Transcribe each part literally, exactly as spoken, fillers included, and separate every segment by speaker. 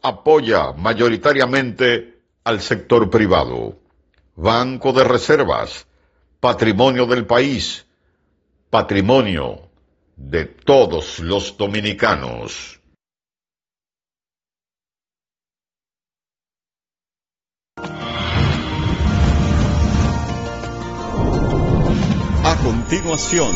Speaker 1: apoya mayoritariamente al sector privado. Banco de Reservas, patrimonio del país, patrimonio de todos los dominicanos.
Speaker 2: A continuación,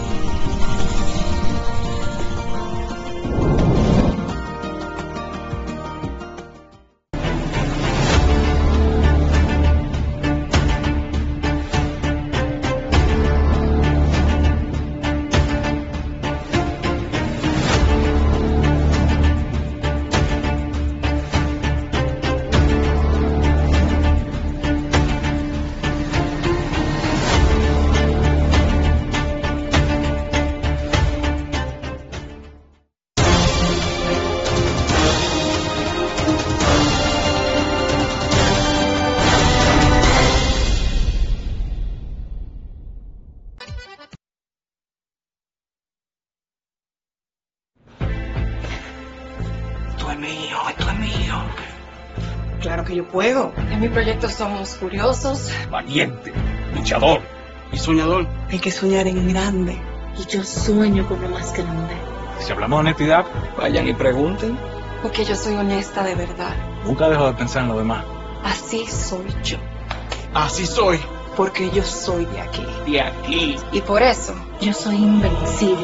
Speaker 3: Claro que yo puedo. En mi proyecto somos curiosos,
Speaker 4: valiente, luchador y soñador.
Speaker 3: hay que soñar en grande.
Speaker 5: Y yo sueño con lo más grande.
Speaker 4: Si hablamos de honestidad, vayan y pregunten.
Speaker 3: Porque yo soy honesta de verdad.
Speaker 4: Nunca dejo de pensar en lo demás.
Speaker 3: Así soy yo.
Speaker 4: Así soy.
Speaker 3: Porque yo soy de aquí.
Speaker 4: De aquí.
Speaker 3: Y por eso,
Speaker 5: Yo soy invencible.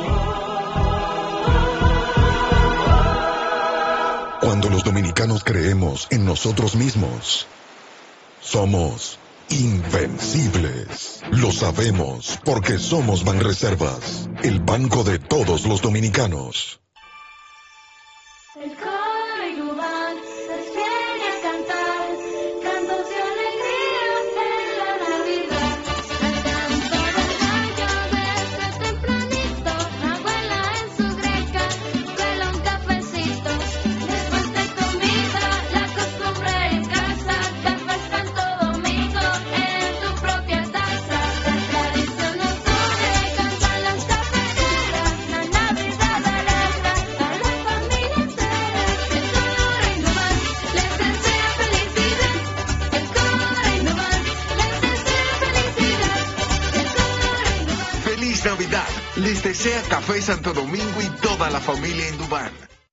Speaker 6: Cuando los dominicanos creemos en nosotros mismos, somos invencibles. Lo sabemos porque somos Banreservas, el banco de todos los dominicanos.
Speaker 7: El coro Inubán les viene a cantar cantos de alegría en la Navidad. Cantan todo el año desde tempranito, abuela en su greca cuela un cafecito. Después de comida, la costumbre en casa, café Santo Domingo en tu propia taza. La tradición nos une, cantan las cafeteras, la Navidad alegra a la familia entera. El coro Inubán les desea felicidad. El coro Inubán les desea felicidad. El coro Inubán.
Speaker 8: ¡Feliz Navidad! Les desea Café Santo Domingo y toda la familia Indubán.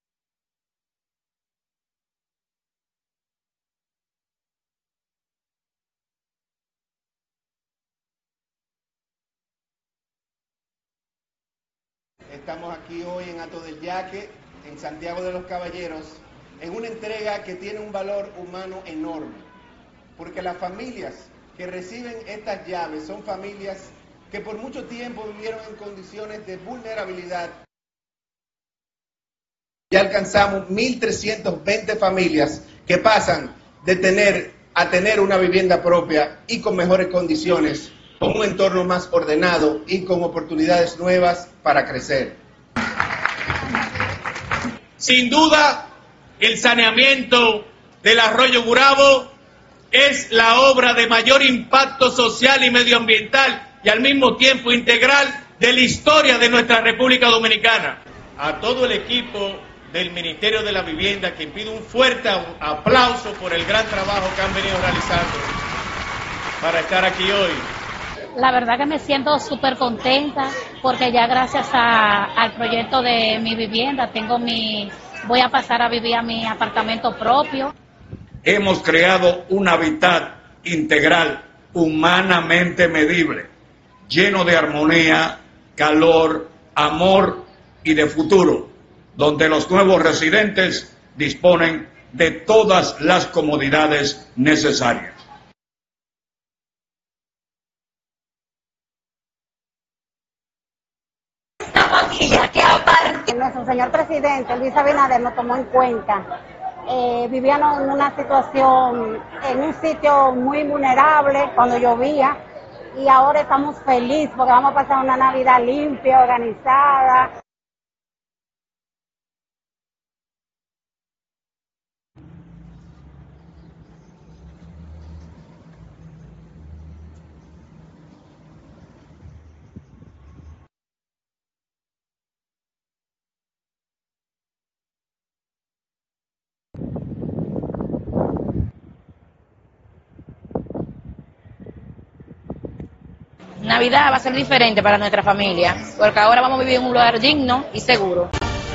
Speaker 9: Estamos aquí hoy en Hato del Yaque, en Santiago de los Caballeros, en una entrega que tiene un valor humano enorme, porque las familias que reciben estas llaves son familias que por mucho tiempo vivieron en condiciones de vulnerabilidad. Ya alcanzamos mil trescientas veinte familias que pasan de tener a tener una vivienda propia y con mejores condiciones, con un entorno más ordenado y con oportunidades nuevas para crecer.
Speaker 10: Sin duda, el saneamiento del arroyo Gurabo es la obra de mayor impacto social y medioambiental y al mismo tiempo integral de la historia de nuestra República Dominicana. A todo el equipo del Ministerio de la Vivienda, que pido un fuerte aplauso por el gran trabajo que han venido realizando para estar aquí hoy.
Speaker 5: La verdad que me siento súper contenta porque ya gracias a, al proyecto de mi vivienda tengo mi, voy a pasar a vivir a mi apartamento propio.
Speaker 4: Hemos creado un hábitat integral, humanamente medible, lleno de armonía, calor, amor y de futuro, donde los nuevos residentes disponen de todas las comodidades necesarias.
Speaker 11: Nuestro señor presidente Luis Abinader nos tomó en cuenta. Eh, vivíamos en una situación, en un sitio muy vulnerable cuando llovía, y ahora estamos felices porque vamos a pasar una Navidad limpia, organizada.
Speaker 12: Navidad va a ser diferente para nuestra familia, porque ahora vamos a vivir en un lugar digno y seguro.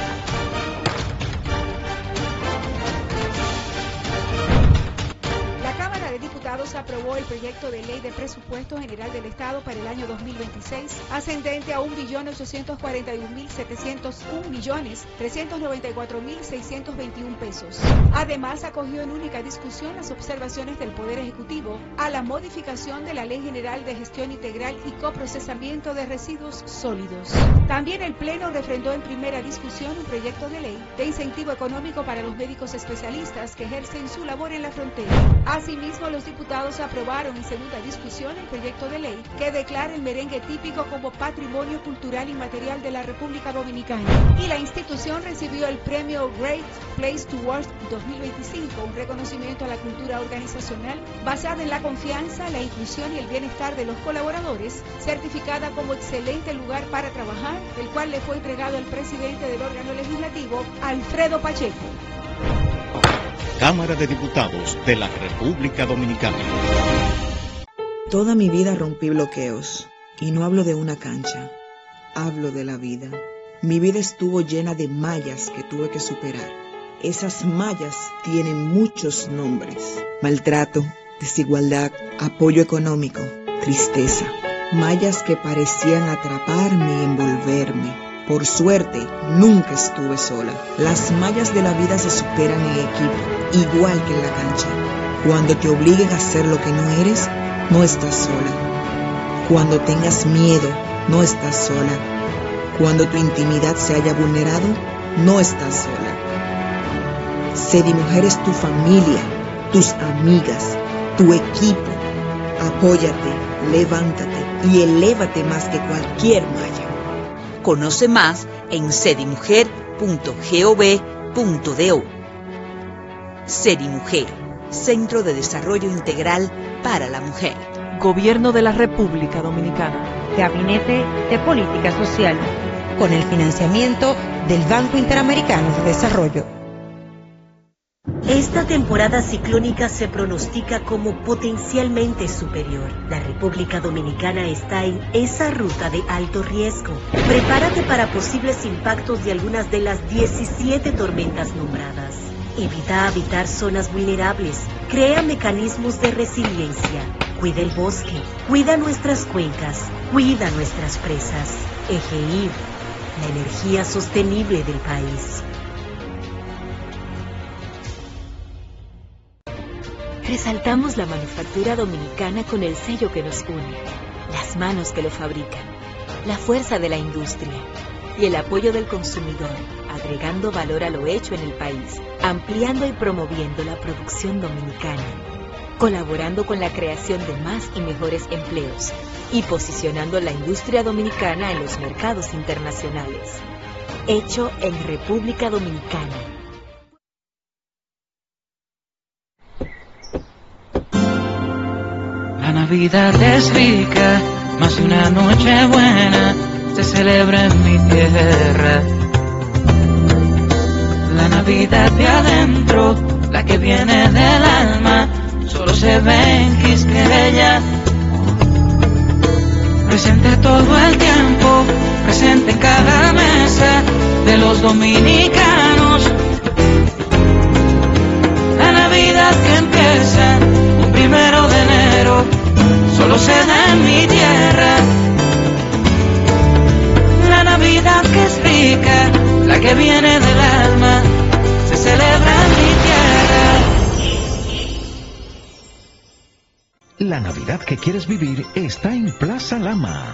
Speaker 13: Aprobó el proyecto de ley de presupuesto general del Estado para el año dos mil veintiséis, ascendente a un billón ochocientos cuarenta y un mil setecientos un millones trescientos noventa y cuatro mil seiscientos veintiuno pesos. Además, acogió en única discusión las observaciones del Poder Ejecutivo a la modificación de la Ley General de Gestión Integral y Coprocesamiento de Residuos Sólidos. También el Pleno refrendó en primera discusión un proyecto de ley de incentivo económico para los médicos especialistas que ejercen su labor en la frontera. Asimismo, los diputados aprobaron en segunda discusión el proyecto de ley que declara el merengue típico como patrimonio cultural inmaterial de la República Dominicana. Y la institución recibió el premio Great Place to Work dos mil veinticinco, un reconocimiento a la cultura organizacional basada en la confianza, la inclusión y el bienestar de los colaboradores, certificada como excelente lugar para trabajar, el cual le fue entregado al presidente del órgano legislativo, Alfredo Pacheco.
Speaker 2: Cámara de Diputados de la República Dominicana.
Speaker 14: Toda mi vida rompí bloqueos, y no hablo de una cancha, hablo de la vida. Mi vida estuvo llena de mallas que tuve que superar. Esas mallas tienen muchos nombres: maltrato, desigualdad, apoyo económico, tristeza. Mallas que parecían atraparme y envolverme. Por suerte, nunca estuve sola. Las mallas de la vida se superan en equipo, igual que en la cancha. Cuando te obliguen a hacer lo que no eres, no estás sola. Cuando tengas miedo, no estás sola. Cuando tu intimidad se haya vulnerado, no estás sola. Sedimujer es tu familia, tus amigas, tu equipo. Apóyate, levántate y elévate más que cualquier malla.
Speaker 15: Conoce más en sedimujer punto gov punto do. Sedimujer, Centro de Desarrollo Integral para la Mujer.
Speaker 16: Gobierno de la República Dominicana.
Speaker 17: Gabinete de Política Social.
Speaker 18: Con el financiamiento del Banco Interamericano de Desarrollo.
Speaker 19: Esta temporada ciclónica se pronostica como potencialmente superior. La República Dominicana está en esa ruta de alto riesgo. Prepárate para posibles impactos de algunas de las diecisiete tormentas nombradas. Evita habitar zonas vulnerables. Crea mecanismos de resiliencia. Cuida el bosque. Cuida nuestras cuencas. Cuida nuestras presas. EGIR, la energía sostenible del país. Resaltamos la manufactura dominicana con el sello que nos une, las manos que lo fabrican, la fuerza de la industria y el apoyo del consumidor, agregando valor a lo hecho en el país, ampliando y promoviendo la producción dominicana, colaborando con la creación de más y mejores empleos y posicionando la industria dominicana en los mercados internacionales. Hecho en República Dominicana.
Speaker 20: La Navidad es rica, más una noche buena se celebra en mi tierra. La Navidad de adentro, la que viene del alma, solo se ve en Quisqueya. Presente todo el tiempo, presente en cada mesa de los dominicanos. La Navidad que empieza un primero de enero, solo se da en mi tierra. La Navidad que es rica, la que viene del alma, se celebra en mi tierra.
Speaker 21: La Navidad que quieres vivir está en Plaza Lama.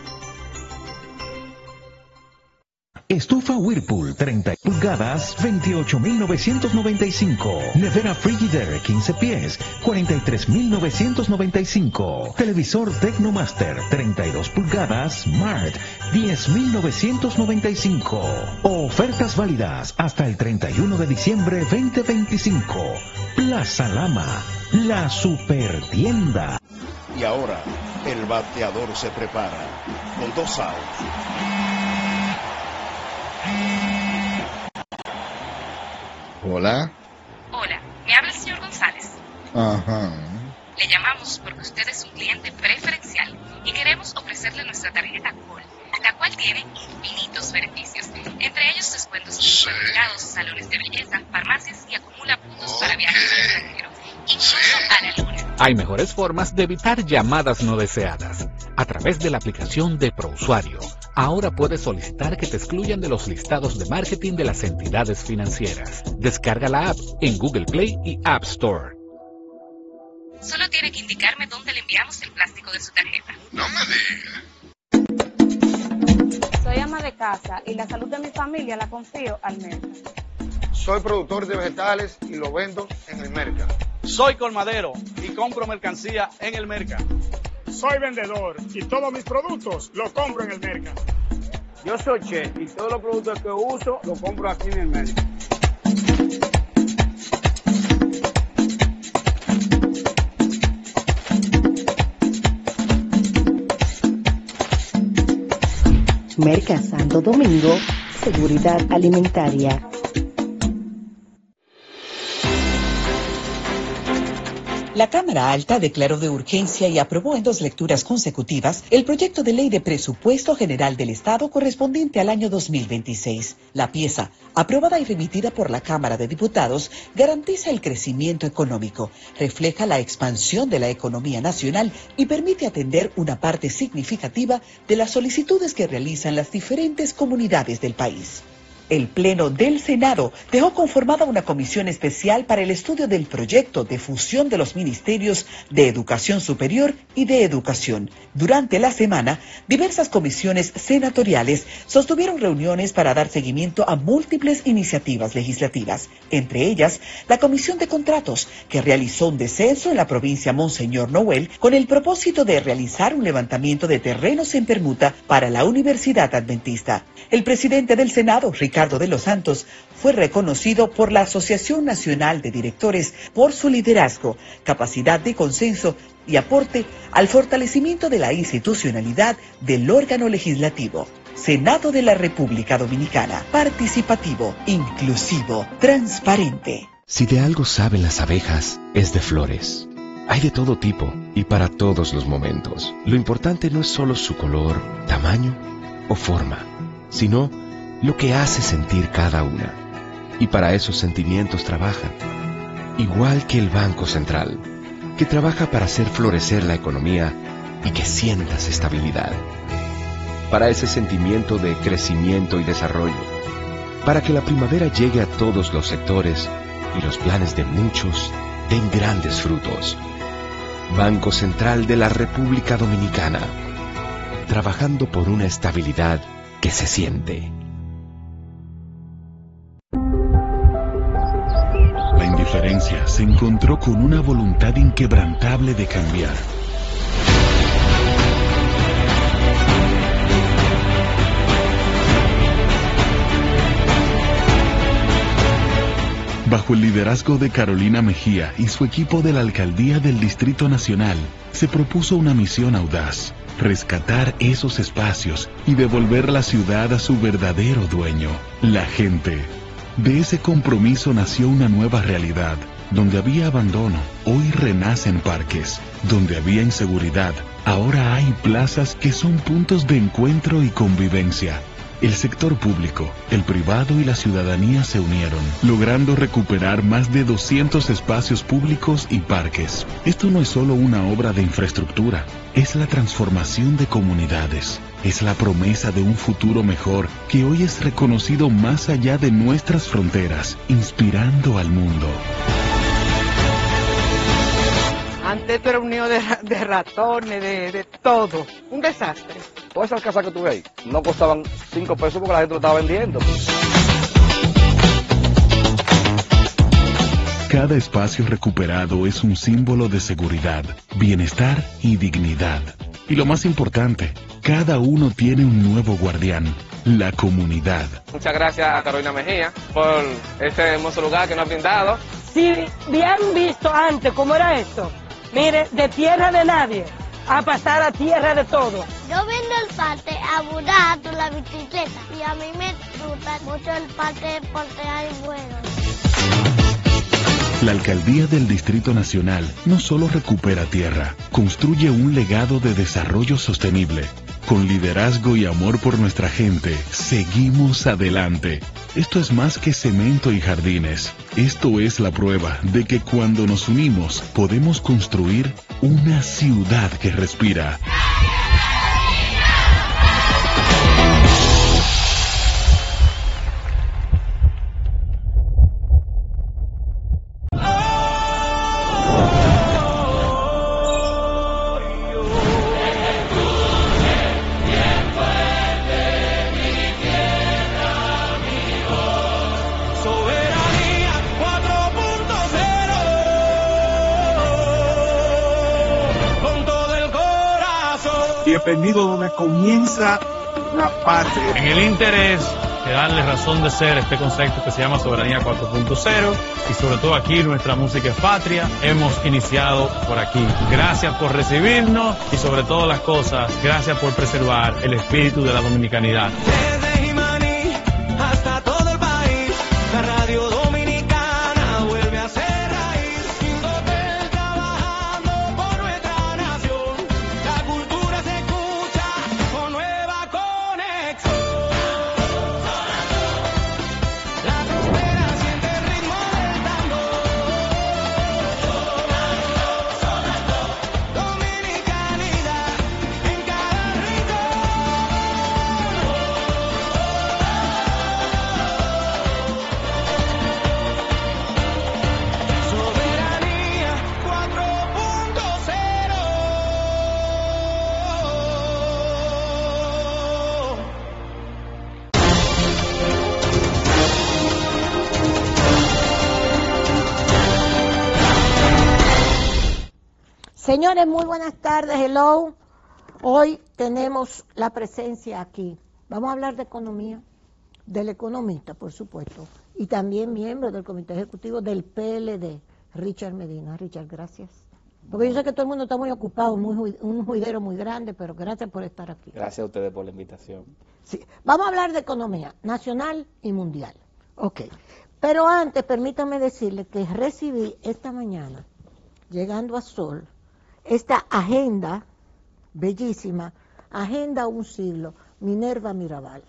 Speaker 21: Estufa Whirlpool treinta pulgadas, veintiocho mil novecientos noventa y cinco. Nevera Frigidaire quince pies, cuarenta y tres mil novecientos noventa y cinco. Televisor Tecnomaster treinta y dos pulgadas, Smart, diez mil novecientos noventa y cinco. Ofertas válidas hasta el treinta y uno de diciembre veinte veinticinco. Plaza Lama, la supertienda.
Speaker 2: Y ahora, el bateador se prepara con dos outs.
Speaker 22: Hola.
Speaker 23: Hola, me habla el señor González.
Speaker 22: Ajá.
Speaker 23: Le llamamos porque usted es un cliente preferencial y queremos ofrecer ofrecerle nuestra tarjeta Col, la cual tiene infinitos beneficios, entre ellos descuentos en supermercados, salones de belleza, farmacias y acumula puntos para viajes al extranjero, incluso a la luna.
Speaker 1: Hay mejores formas de evitar llamadas no deseadas. A través de la aplicación de ProUsuario, ahora puedes solicitar que te excluyan de los listados de marketing de las entidades financieras. Descarga la app en Google Play y App Store.
Speaker 23: Solo tiene que indicarme dónde le enviamos el plástico de su tarjeta.
Speaker 8: No me
Speaker 3: digas. Soy ama de casa y la salud de mi familia la confío al Merca.
Speaker 6: Soy productor de vegetales y lo vendo en el Merca.
Speaker 24: Soy colmadero y compro mercancía en el Merca.
Speaker 25: Soy vendedor y todos mis productos los compro en el Merca.
Speaker 26: Yo soy chef y todos los productos que uso los compro aquí en el Merca.
Speaker 19: Merca Santo Domingo, seguridad alimentaria.
Speaker 15: La Cámara Alta declaró de urgencia y aprobó en dos lecturas consecutivas el proyecto de ley de presupuesto general del Estado correspondiente al año dos mil veintiséis. La pieza, aprobada y remitida por la Cámara de Diputados, garantiza el crecimiento económico, refleja la expansión de la economía nacional y permite atender una parte significativa de las solicitudes que realizan las diferentes comunidades del país. El Pleno del Senado dejó conformada una comisión especial para el estudio del proyecto de fusión de los ministerios de Educación Superior y de Educación. Durante la semana, diversas comisiones senatoriales sostuvieron reuniones para dar seguimiento a múltiples iniciativas legislativas, entre ellas la Comisión de Contratos, que realizó un descenso en la provincia Monseñor Noel con el propósito de realizar un levantamiento de terrenos en permuta para la Universidad Adventista. El presidente del Senado, Ricardo de los Santos, fue reconocido por la Asociación Nacional de Directores por su liderazgo, capacidad de consenso y aporte al fortalecimiento de la institucionalidad del órgano legislativo. Senado de la República Dominicana, participativo, inclusivo, transparente.
Speaker 27: Si de algo saben las abejas, es de flores. Hay de todo tipo y para todos los momentos. Lo importante no es solo su color, tamaño o forma, sino lo que hace sentir cada una. Y para esos sentimientos trabajan. Igual que el Banco Central, que trabaja para hacer florecer la economía y que sientas estabilidad. Para ese sentimiento de crecimiento y desarrollo. Para que la primavera llegue a todos los sectores y los planes de muchos den grandes frutos. Banco Central de la República Dominicana. Trabajando por una estabilidad que se siente.
Speaker 28: La indiferencia se encontró con una voluntad inquebrantable de cambiar. Bajo el liderazgo de Carolina Mejía y su equipo de la Alcaldía del Distrito Nacional, se propuso una misión audaz: rescatar esos espacios y devolver la ciudad a su verdadero dueño, la gente. De ese compromiso nació una nueva realidad. Donde había abandono, hoy renacen parques. Donde había inseguridad, ahora hay plazas que son puntos de encuentro y convivencia. El sector público, el privado y la ciudadanía se unieron, logrando recuperar más de doscientos espacios públicos y parques. Esto no es solo una obra de infraestructura, es la transformación de comunidades. Es la promesa de un futuro mejor que hoy es reconocido más allá de nuestras fronteras, inspirando al mundo.
Speaker 26: Antes esto era un nido de, de ratones, de, de todo. Un desastre.
Speaker 29: Todas esas casas que tú ves no costaban cinco pesos porque la gente lo estaba vendiendo.
Speaker 28: Cada espacio recuperado es un símbolo de seguridad, bienestar y dignidad. Y lo más importante, cada uno tiene un nuevo guardián, la comunidad.
Speaker 29: Muchas gracias a Carolina Mejía por este hermoso lugar que nos ha brindado.
Speaker 30: Si habían visto antes cómo era esto, mire, de tierra de nadie a pasar a tierra de todo.
Speaker 7: Yo vendo el parque a Buda con la bicicleta y a mí me gusta mucho el parque porque hay bueno.
Speaker 28: La Alcaldía del Distrito Nacional no solo recupera tierra, construye un legado de desarrollo sostenible, Con liderazgo y amor por nuestra gente, seguimos adelante. Esto es más que cemento y jardines. Esto es la prueba de que cuando nos unimos podemos construir una ciudad que respira.
Speaker 4: Bienvenido donde comienza la patria.
Speaker 5: En el interés de darle razón de ser a este concepto que se llama Soberanía cuatro punto cero y sobre todo aquí nuestra música es patria, hemos iniciado por aquí. Gracias por recibirnos y sobre todas las cosas, gracias por preservar el espíritu de la dominicanidad.
Speaker 20: Desde Jimaní hasta todo el país, la radio dominicana vuelve a ser raíz. Indopel trabajando por nuestra nación, la cultura se escucha con nueva conexión. La frontera siente el ritmo del tambor. Dominicanidad en cada rincón. Soberanía cuatro punto cero.
Speaker 9: Señores, muy buenas tardes, hello. Hoy tenemos la presencia aquí. Vamos a hablar de economía, del economista, por supuesto, y también miembro del comité ejecutivo del P L D, Richard Medina. Richard, gracias. Porque yo sé que todo el mundo está muy ocupado, muy, jui- un juidero muy grande, pero gracias por estar aquí.
Speaker 10: Gracias a ustedes por la invitación.
Speaker 9: Sí. Vamos a hablar de economía nacional y mundial. Ok. Pero antes, permítame decirle que recibí esta mañana, llegando a Sol, esta agenda bellísima, Agenda Un Siglo, Minerva Mirabal.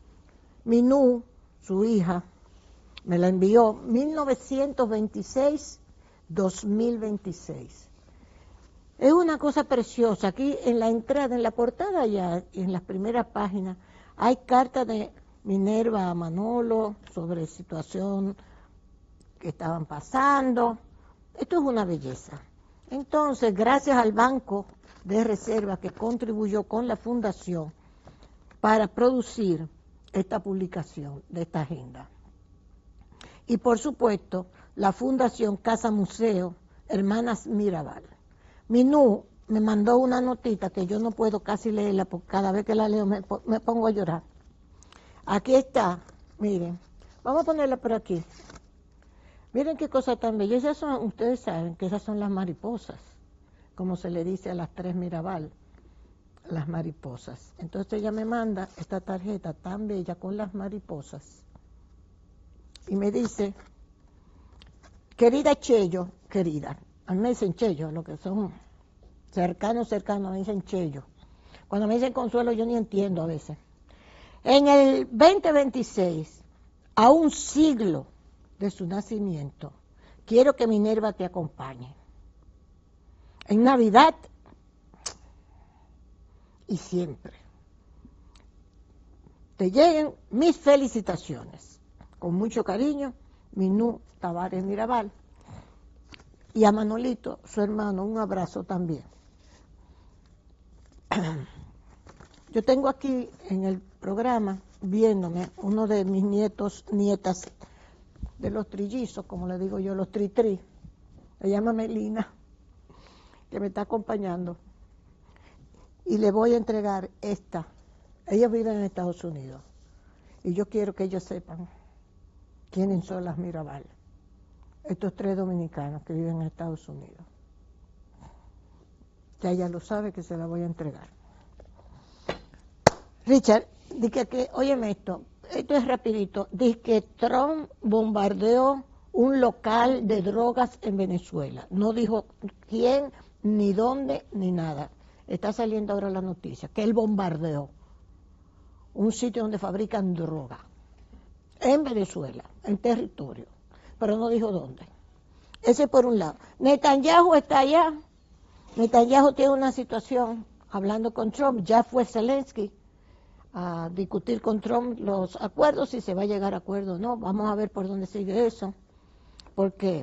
Speaker 9: Minú, su hija, me la envió mil novecientos veintiséis a dos mil veintiséis. Es una cosa preciosa. Aquí en la entrada, en la portada ya, en las primeras páginas, hay cartas de Minerva a Manolo sobre situación que estaban pasando. Esto es una belleza. Entonces, gracias al Banco de Reserva que contribuyó con la Fundación para producir esta publicación de esta agenda. Y por supuesto, la Fundación Casa Museo Hermanas Mirabal. Minú me mandó una notita que yo no puedo casi leerla porque cada vez que la leo me, po- me pongo a llorar. Aquí está, miren, vamos a ponerla por aquí. Miren qué cosa tan bella. Esas son, ustedes saben que esas son las mariposas, como se le dice a las tres Mirabal, las mariposas. Entonces ella me manda esta tarjeta tan bella con las mariposas y me dice, querida Chello, querida, a mí me dicen Chello, lo que son cercanos, cercanos, me dicen Chello. Cuando me dicen Consuelo yo ni entiendo a veces. En el veinte veintiséis, a un siglo de su nacimiento, quiero que Minerva te acompañe. En Navidad y siempre. Te lleguen mis felicitaciones. Con mucho cariño, Minú Tavares Mirabal. Y a Manolito, su hermano, un abrazo también. Yo tengo aquí en el programa, viéndome, uno de mis nietos, nietas, de los trillizos, como le digo yo, los tri-tri, se llama Melina, que me está acompañando, y le voy a entregar esta. Ellos viven en Estados Unidos, y yo quiero que ellos sepan quiénes son las Mirabal, estos tres dominicanos que viven en Estados Unidos. Ya ella lo sabe que se la voy a entregar. Richard, dije que, óyeme esto, esto es rapidito, dice que Trump bombardeó un local de drogas en Venezuela. No dijo quién, ni dónde, ni nada. está saliendo ahora la noticia, que él bombardeó un sitio donde fabrican droga en Venezuela, en territorio, pero no dijo dónde. Ese por un lado. Netanyahu está allá. Netanyahu tiene una situación hablando con Trump. Ya fue Zelensky a discutir con Trump los acuerdos, si se va a llegar a acuerdo o no. Vamos a ver por dónde sigue eso. Porque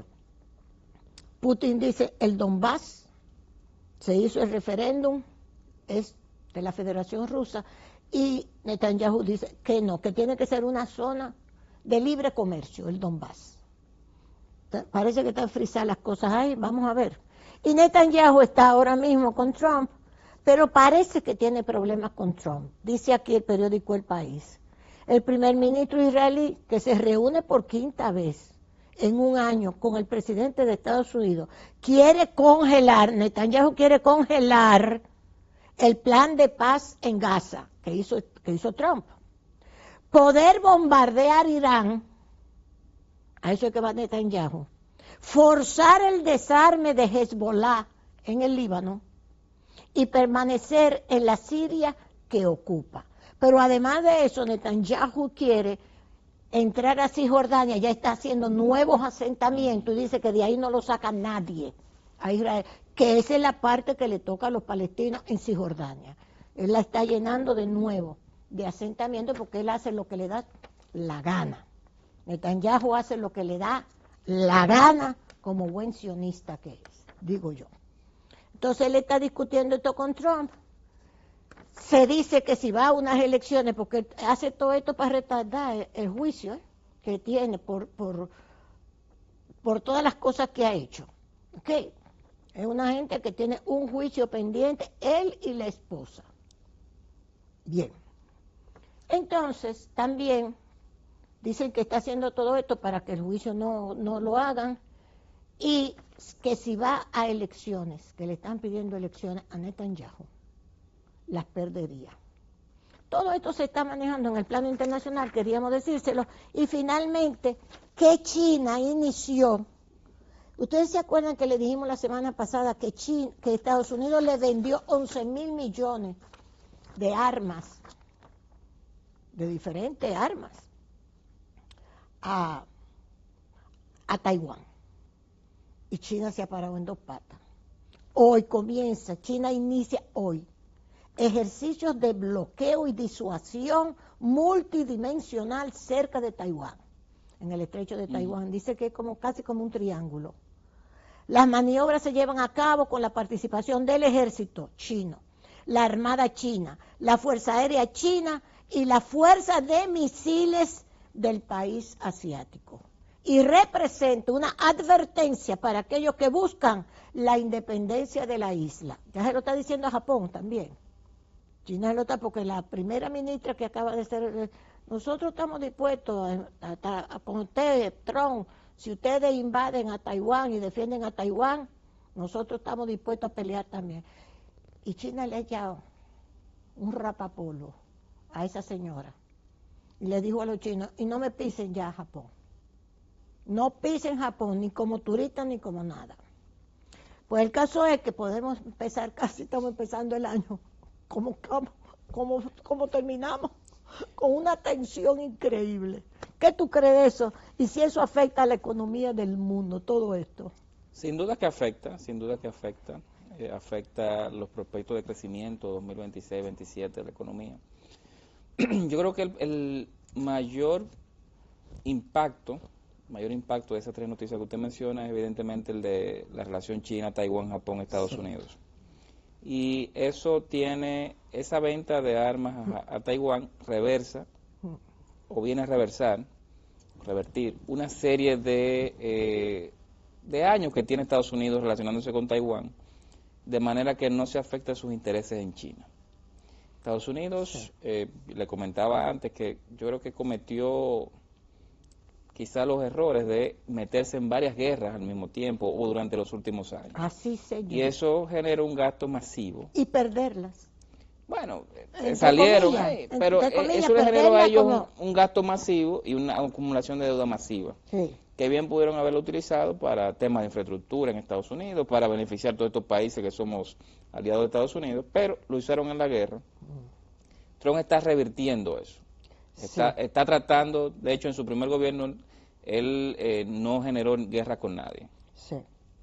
Speaker 9: Putin dice, el Donbass, se hizo el referéndum, es de la Federación Rusa, y Netanyahu dice que no, que tiene que ser una zona de libre comercio, el Donbass. Parece que están frisadas las cosas ahí, vamos a ver. Y Netanyahu está ahora mismo con Trump, pero parece que tiene problemas con Trump. Dice aquí el periódico El País. El primer ministro israelí, que se reúne por quinta vez en un año con el presidente de Estados Unidos, quiere congelar, Netanyahu quiere congelar el plan de paz en Gaza que hizo, que hizo Trump. Poder bombardear Irán, a eso es que va Netanyahu, forzar el desarme de Hezbollah en el Líbano y permanecer en la Siria que ocupa. Pero además de eso, Netanyahu quiere entrar a Cisjordania, ya está haciendo nuevos asentamientos y dice que de ahí no lo saca nadie a Israel, que esa es la parte que le toca a los palestinos en Cisjordania. Él la está llenando de nuevo de asentamientos porque él hace lo que le da la gana. Netanyahu hace lo que le da la gana como buen sionista que es, digo yo. Entonces él está discutiendo esto con Trump. Se dice que si va a unas elecciones, porque hace todo esto para retardar el, el juicio ¿eh? que tiene por, por, por todas las cosas que ha hecho. ¿Okay? Es una gente que tiene un juicio pendiente, él y la esposa. Bien. Entonces, también dicen que está haciendo todo esto para que el juicio no, no lo hagan y que si va a elecciones, que le están pidiendo elecciones a Netanyahu, las perdería. Todo esto se está manejando en el plano internacional, queríamos decírselo, y finalmente, que China inició, ustedes se acuerdan que le dijimos la semana pasada que, China, que Estados Unidos le vendió once mil millones de armas, de diferentes armas, a, a Taiwán. Y China se ha parado en dos patas. Hoy comienza, China inicia hoy, ejercicios de bloqueo y disuasión multidimensional cerca de Taiwán, en el estrecho de Taiwán. Dice que es como, casi como un triángulo. Las maniobras se llevan a cabo con la participación del ejército chino, la armada china, la fuerza aérea china y la fuerza de misiles del país asiático. Y representa una advertencia para aquellos que buscan la independencia de la isla. Ya se lo está diciendo a Japón también. China se lo está, porque la primera ministra que acaba de ser, nosotros estamos dispuestos a, a, a, con ustedes, Trump, si ustedes invaden a Taiwán y defienden a Taiwán, nosotros estamos dispuestos a pelear también. Y China le ha echado un rapapolvo a esa señora. Y le dijo a los chinos, y no me pisen ya a Japón. No pisen Japón, ni como turista, ni como nada. Pues el caso es que podemos empezar, casi estamos empezando el año, como, como, como, como terminamos, con una tensión increíble. ¿Qué tú crees de eso? Y si eso afecta a la economía del mundo, todo esto.
Speaker 2: Sin duda que afecta, sin duda que afecta. Eh, afecta los prospectos de crecimiento dos mil veintiséis veintisiete de la economía. Yo creo que el, el mayor impacto, mayor impacto de esas tres noticias que usted menciona es evidentemente el de la relación China, Taiwán, Japón, Estados sí. Unidos. Y eso tiene, esa venta de armas a, a Taiwán reversa, o viene a reversar, revertir, una serie de, eh, de años que tiene Estados Unidos relacionándose con Taiwán, de manera que no se afecte sus intereses en China. Estados Unidos, sí. eh, le comentaba antes que yo creo que cometió quizá los errores de meterse en varias guerras al mismo tiempo o durante los últimos años.
Speaker 9: Así señor.
Speaker 2: Y eso generó un gasto masivo.
Speaker 9: Y perderlas.
Speaker 2: Bueno, eh, salieron comillas, ahí, pero comillas, eso le generó a ellos como... un, un gasto masivo y una acumulación de deuda masiva. Sí. que bien pudieron haberlo utilizado para temas de infraestructura en Estados Unidos, para beneficiar a todos estos países que somos aliados de Estados Unidos, pero lo usaron en la guerra. Trump está revirtiendo eso. Está, sí. está tratando, de hecho en su primer gobierno, él eh, no generó guerra con nadie.
Speaker 9: Sí.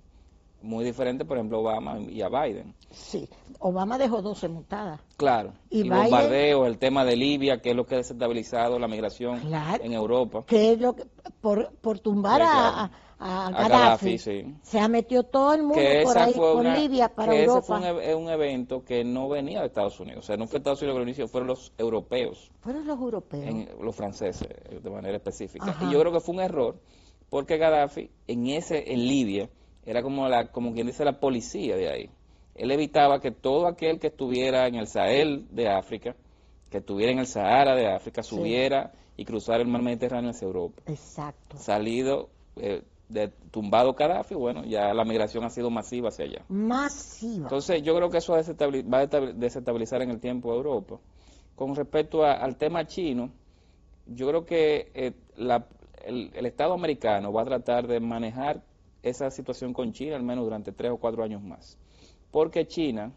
Speaker 2: Muy diferente, por ejemplo, Obama y a Biden.
Speaker 9: Sí, Obama dejó doce multadas.
Speaker 2: Claro, y, y
Speaker 9: Biden,
Speaker 2: bombardeos, el tema de Libia, que es lo que ha desestabilizado la migración
Speaker 9: claro,
Speaker 2: en Europa.
Speaker 9: Que es lo que, por, por tumbar sí, claro. a, a, a Gaddafi, a Gaddafi sí. se ha metido todo el mundo
Speaker 2: que
Speaker 9: por ahí, por
Speaker 2: una,
Speaker 9: Libia, para
Speaker 2: que
Speaker 9: Europa.
Speaker 2: Ese fue un, un evento que no venía de Estados Unidos, o sea, no fue Estados Unidos que lo inició, fueron los europeos.
Speaker 9: Fueron los europeos.
Speaker 2: En, los franceses, de manera específica. Ajá. Y yo creo que fue un error, porque Gaddafi, en ese en Libia, era como la como quien dice la policía de ahí. Él evitaba que todo aquel que estuviera en el Sahel de África, que estuviera en el Sahara de África, subiera sí. y cruzara el mar Mediterráneo hacia Europa.
Speaker 9: Exacto.
Speaker 2: Salido, eh, de tumbado Gaddafi, bueno, ya la migración ha sido masiva hacia allá.
Speaker 9: Masiva.
Speaker 2: Entonces yo creo que eso va a desestabilizar en el tiempo a Europa. Con respecto a, al tema chino, yo creo que eh, la, el, el Estado americano va a tratar de manejar esa situación con China al menos durante tres o cuatro años más, porque China,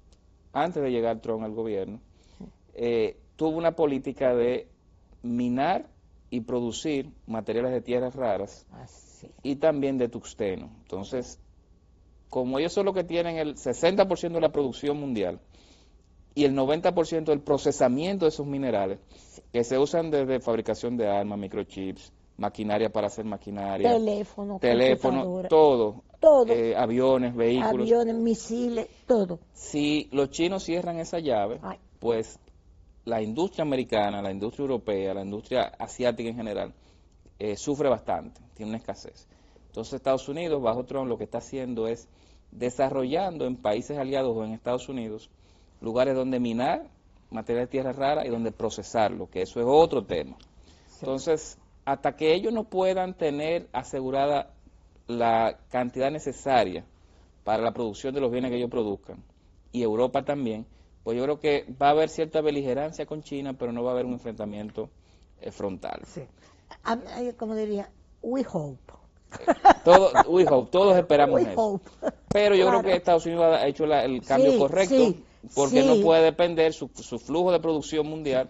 Speaker 2: antes de llegar Trump al gobierno, eh, tuvo una política de minar y producir materiales de tierras raras ah, sí. y también de tungsteno. Entonces, como ellos son los que tienen el sesenta por ciento de la producción mundial y el noventa por ciento del procesamiento de esos minerales, que se usan desde fabricación de armas, microchips, maquinaria para hacer maquinaria,
Speaker 9: teléfono,
Speaker 2: teléfono todo,
Speaker 9: todo.
Speaker 2: Eh, aviones, vehículos,
Speaker 9: aviones, misiles, todo.
Speaker 2: Si los chinos cierran esa llave, Ay. pues la industria americana, la industria europea, la industria asiática en general, eh, sufre bastante, tiene una escasez. Entonces Estados Unidos, bajo Trump, lo que está haciendo es desarrollando en países aliados o en Estados Unidos lugares donde minar materiales de tierra rara y donde procesarlo, que eso es otro tema. Sí. Entonces, hasta que ellos no puedan tener asegurada la cantidad necesaria para la producción de los bienes que ellos produzcan, y Europa también, pues yo creo que va a haber cierta beligerancia con China, pero no va a haber un enfrentamiento eh, frontal.
Speaker 9: Sí. Como diría, we hope.
Speaker 2: Todo, we hope, todos esperamos
Speaker 9: we
Speaker 2: eso.
Speaker 9: Hope.
Speaker 2: Pero yo
Speaker 9: claro.
Speaker 2: creo que Estados Unidos ha hecho la, el cambio
Speaker 9: sí,
Speaker 2: correcto,
Speaker 9: sí,
Speaker 2: porque
Speaker 9: sí.
Speaker 2: no puede depender su, su flujo de producción mundial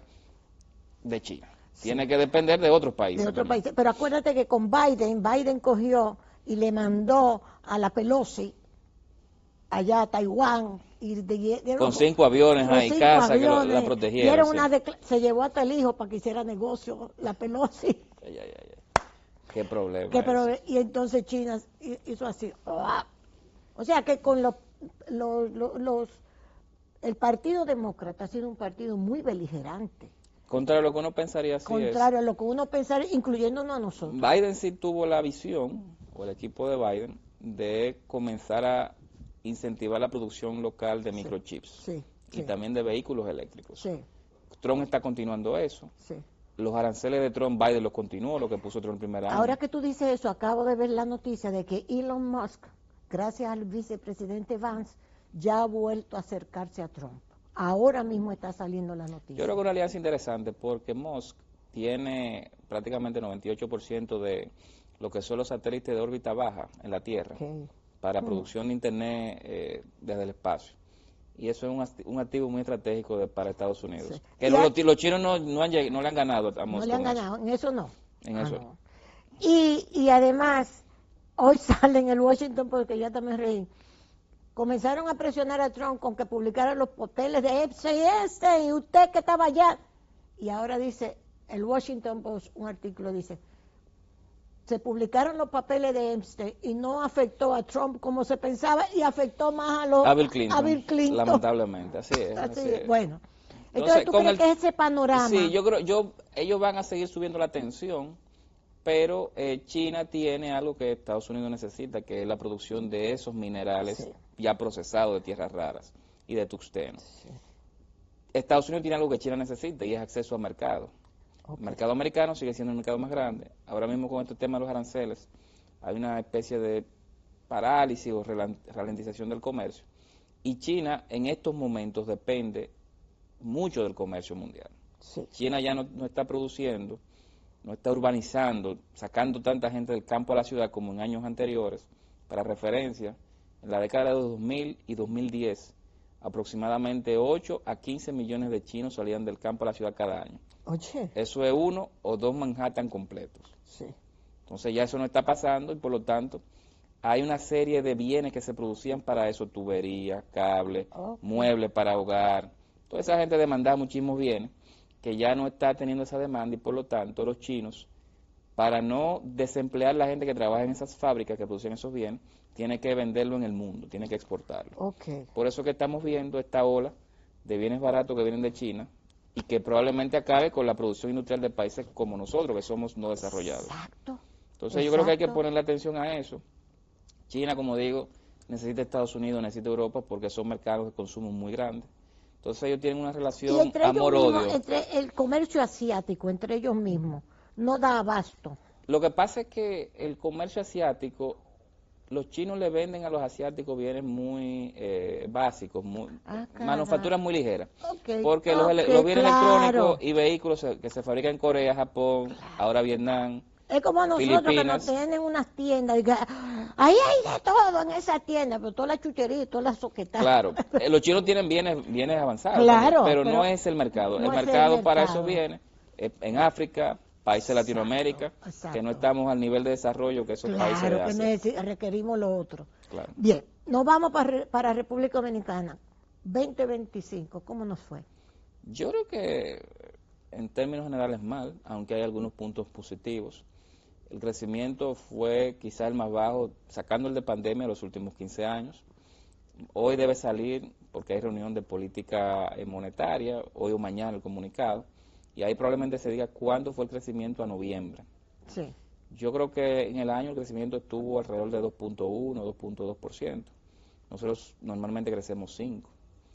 Speaker 2: de China. Tiene sí. que depender de otros países.
Speaker 9: De otros países. Pero acuérdate que con Biden, Biden cogió y le mandó a la Pelosi allá a Taiwán. Y de, dieron,
Speaker 2: con cinco aviones ahí, cinco casa aviones, que lo, la protegieron.
Speaker 9: Sí. Una se llevó hasta el hijo para que hiciera negocio la Pelosi.
Speaker 2: Ay, ay, ay. Qué problema.
Speaker 9: ¿Qué pero, y entonces China hizo así. O sea que con los, los, los, los el Partido Demócrata ha sido un partido muy beligerante.
Speaker 2: Contrario a lo que uno pensaría, así
Speaker 9: Contrario
Speaker 2: es.
Speaker 9: a lo que uno pensaría, incluyéndonos a nosotros.
Speaker 2: Biden sí tuvo la visión, o el equipo de Biden, de comenzar a incentivar la producción local de microchips
Speaker 9: sí, sí,
Speaker 2: y
Speaker 9: sí.
Speaker 2: también de vehículos eléctricos.
Speaker 9: Sí.
Speaker 2: Trump está continuando eso.
Speaker 9: Sí.
Speaker 2: Los aranceles de Trump, Biden los continuó, lo que puso Trump el primer año.
Speaker 9: Ahora que tú dices eso, acabo de ver la noticia de que Elon Musk, gracias al vicepresidente Vance, ya ha vuelto a acercarse a Trump. Ahora mismo está saliendo la noticia.
Speaker 2: Yo creo que es una alianza interesante porque Musk tiene prácticamente noventa y ocho por ciento de lo que son los satélites de órbita baja en la Tierra okay. para mm. producción de Internet eh, desde el espacio. Y eso es un, un activo muy estratégico de, para Estados Unidos. Sí. Que los, los chinos no, no, han, no le han ganado a Musk.
Speaker 9: No le han ganado, eso. en eso no.
Speaker 2: En
Speaker 9: ah,
Speaker 2: eso.
Speaker 9: No. Y, y además, hoy sale en el Washington, porque ya también reí, comenzaron a presionar a Trump con que publicara los papeles de Epstein, este, y usted que estaba allá. Y ahora dice, el Washington Post, un artículo dice, se publicaron los papeles de Epstein y no afectó a Trump como se pensaba y afectó más a los
Speaker 2: a Bill Clinton,
Speaker 9: a Bill Clinton.
Speaker 2: Lamentablemente, así es.
Speaker 9: Así
Speaker 2: así
Speaker 9: es.
Speaker 2: es.
Speaker 9: Bueno, entonces, entonces ¿tú crees el, que ese panorama?
Speaker 2: Sí, yo creo, yo, ellos van a seguir subiendo la tensión, pero eh, China tiene algo que Estados Unidos necesita, que es la producción de esos minerales sí. ya procesados de tierras raras y de tungsteno. Sí. Estados Unidos tiene algo que China necesita y es acceso a mercado. Okay. El mercado americano sigue siendo el mercado más grande. Ahora mismo con este tema de los aranceles hay una especie de parálisis o ralentización del comercio. Y China en estos momentos depende mucho del comercio mundial.
Speaker 9: Sí.
Speaker 2: China ya no, no está produciendo no está urbanizando, sacando tanta gente del campo a la ciudad como en años anteriores. Para referencia, en la década de dos mil y dos mil diez, aproximadamente ocho a quince millones de chinos salían del campo a la ciudad cada año.
Speaker 9: Oye.
Speaker 2: Eso es uno o dos Manhattan completos.
Speaker 9: Sí.
Speaker 2: Entonces ya eso no está pasando y por lo tanto hay una serie de bienes que se producían para eso, tuberías, cables,
Speaker 9: Okay.
Speaker 2: muebles para hogar. Toda esa gente demandaba muchísimos bienes que ya no está teniendo esa demanda y por lo tanto los chinos, para no desemplear la gente que trabaja en esas fábricas que producen esos bienes, tiene que venderlo en el mundo, tiene que exportarlo.
Speaker 9: Okay.
Speaker 2: Por eso que estamos viendo esta ola de bienes baratos que vienen de China y que probablemente acabe con la producción industrial de países como nosotros, que somos no desarrollados.
Speaker 9: Exacto.
Speaker 2: Entonces yo creo que hay que ponerle atención a eso. China, como digo, necesita Estados Unidos, necesita Europa, porque son mercados de consumo muy grandes. Entonces ellos tienen una
Speaker 9: Y
Speaker 2: relación
Speaker 9: entre ellos
Speaker 2: amor-odio.
Speaker 9: mismos, entre el comercio asiático, entre ellos mismos, no da abasto.
Speaker 2: Lo que pasa es que el comercio asiático, los chinos le venden a los asiáticos bienes muy eh, básicos, muy,
Speaker 9: Ah,
Speaker 2: manufacturas muy ligeras.
Speaker 9: Okay,
Speaker 2: Porque los, ele-
Speaker 9: okay,
Speaker 2: los bienes
Speaker 9: claro.
Speaker 2: electrónicos y vehículos se- que se fabrican en Corea, Japón, ahora Vietnam,
Speaker 9: Es como nosotros que nos
Speaker 2: Filipinas.
Speaker 9: tienen unas tiendas y que ahí hay de todo en esa tienda, pero toda la chuchería y todas las soquetas.
Speaker 2: Claro, eh, los chinos tienen bienes, bienes avanzados,
Speaker 9: Claro,
Speaker 2: pero,
Speaker 9: pero
Speaker 2: no es el mercado.
Speaker 9: no
Speaker 2: el
Speaker 9: es el
Speaker 2: mercado para
Speaker 9: mercado.
Speaker 2: esos bienes es en África, países de Latinoamérica,
Speaker 9: exacto.
Speaker 2: que no estamos al nivel de desarrollo que esos países de
Speaker 9: Claro, que
Speaker 2: Asia.
Speaker 9: necesi- requerimos lo otro.
Speaker 2: Claro.
Speaker 9: Bien, nos vamos para, re- para República Dominicana. veinte veinticinco, ¿cómo nos fue?
Speaker 2: Yo creo que en términos generales mal, aunque hay algunos puntos positivos. El crecimiento fue quizá el más bajo, sacando el de pandemia los últimos quince años. Hoy debe salir, porque hay reunión de política eh, monetaria, hoy o mañana el comunicado, y ahí probablemente se diga cuándo fue el crecimiento a noviembre.
Speaker 9: Sí.
Speaker 2: Yo creo que en el año el crecimiento estuvo alrededor de dos punto uno, dos punto dos por ciento. Nosotros normalmente crecemos cinco.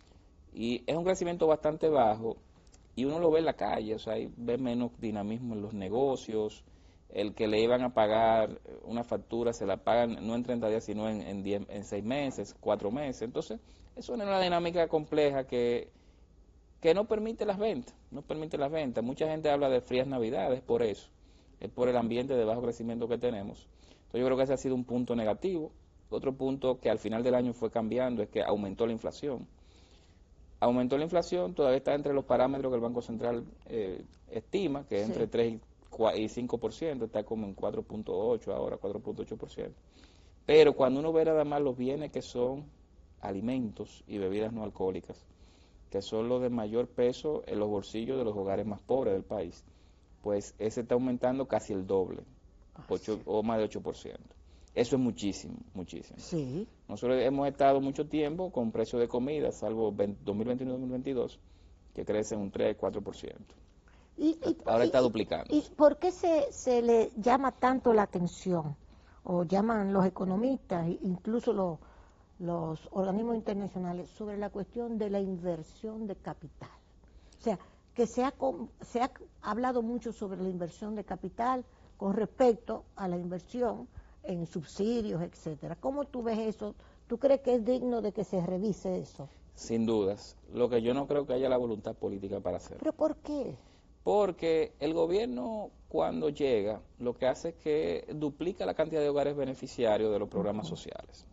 Speaker 2: Y es un crecimiento bastante bajo y uno lo ve en la calle, o sea, hay, ve menos dinamismo en los negocios. El que le iban a pagar una factura se la pagan no en treinta días, sino en, en, diez, en seis meses, cuatro meses. Entonces, eso es una dinámica compleja que, que no permite las ventas, no permite las ventas. Mucha gente habla de frías navidades por eso, es por el ambiente de bajo crecimiento que tenemos. Entonces, yo creo que ese ha sido un punto negativo. Otro punto que al final del año fue cambiando es que aumentó la inflación. Aumentó la inflación, todavía está entre los parámetros que el Banco Central eh, estima, que es entre
Speaker 9: Sí.
Speaker 2: tres y cinco por ciento, está como en cuatro punto ocho ahora, cuatro punto ocho por ciento. Pero cuando uno ve nada más los bienes que son alimentos y bebidas no alcohólicas, que son los de mayor peso en los bolsillos de los hogares más pobres del país, pues ese está aumentando casi el doble, ocho, o más de ocho por ciento. Eso es muchísimo, muchísimo.
Speaker 9: Sí.
Speaker 2: Nosotros hemos estado mucho tiempo con precios de comida, salvo dos mil veintiuno dos mil veintidós, que crecen un tres, cuatro por ciento.
Speaker 9: Y, y-
Speaker 2: Ahora
Speaker 9: y-
Speaker 2: está duplicando.
Speaker 9: ¿Y por qué se, se le llama tanto la atención? O llaman los economistas, e incluso los, los organismos internacionales, sobre la cuestión de la inversión de capital. O sea, que se ha, com- se ha hablado mucho sobre la inversión de capital con respecto a la inversión en subsidios, etcétera. ¿Cómo tú ves eso? ¿Tú crees que es digno de que se revise eso?
Speaker 2: Sin dudas. Lo que yo no creo que haya la voluntad política para hacerlo.
Speaker 9: ¿Pero por qué?
Speaker 2: Porque el gobierno, cuando llega, lo que hace es que duplica la cantidad de hogares beneficiarios de los programas
Speaker 9: Ujú.
Speaker 2: sociales.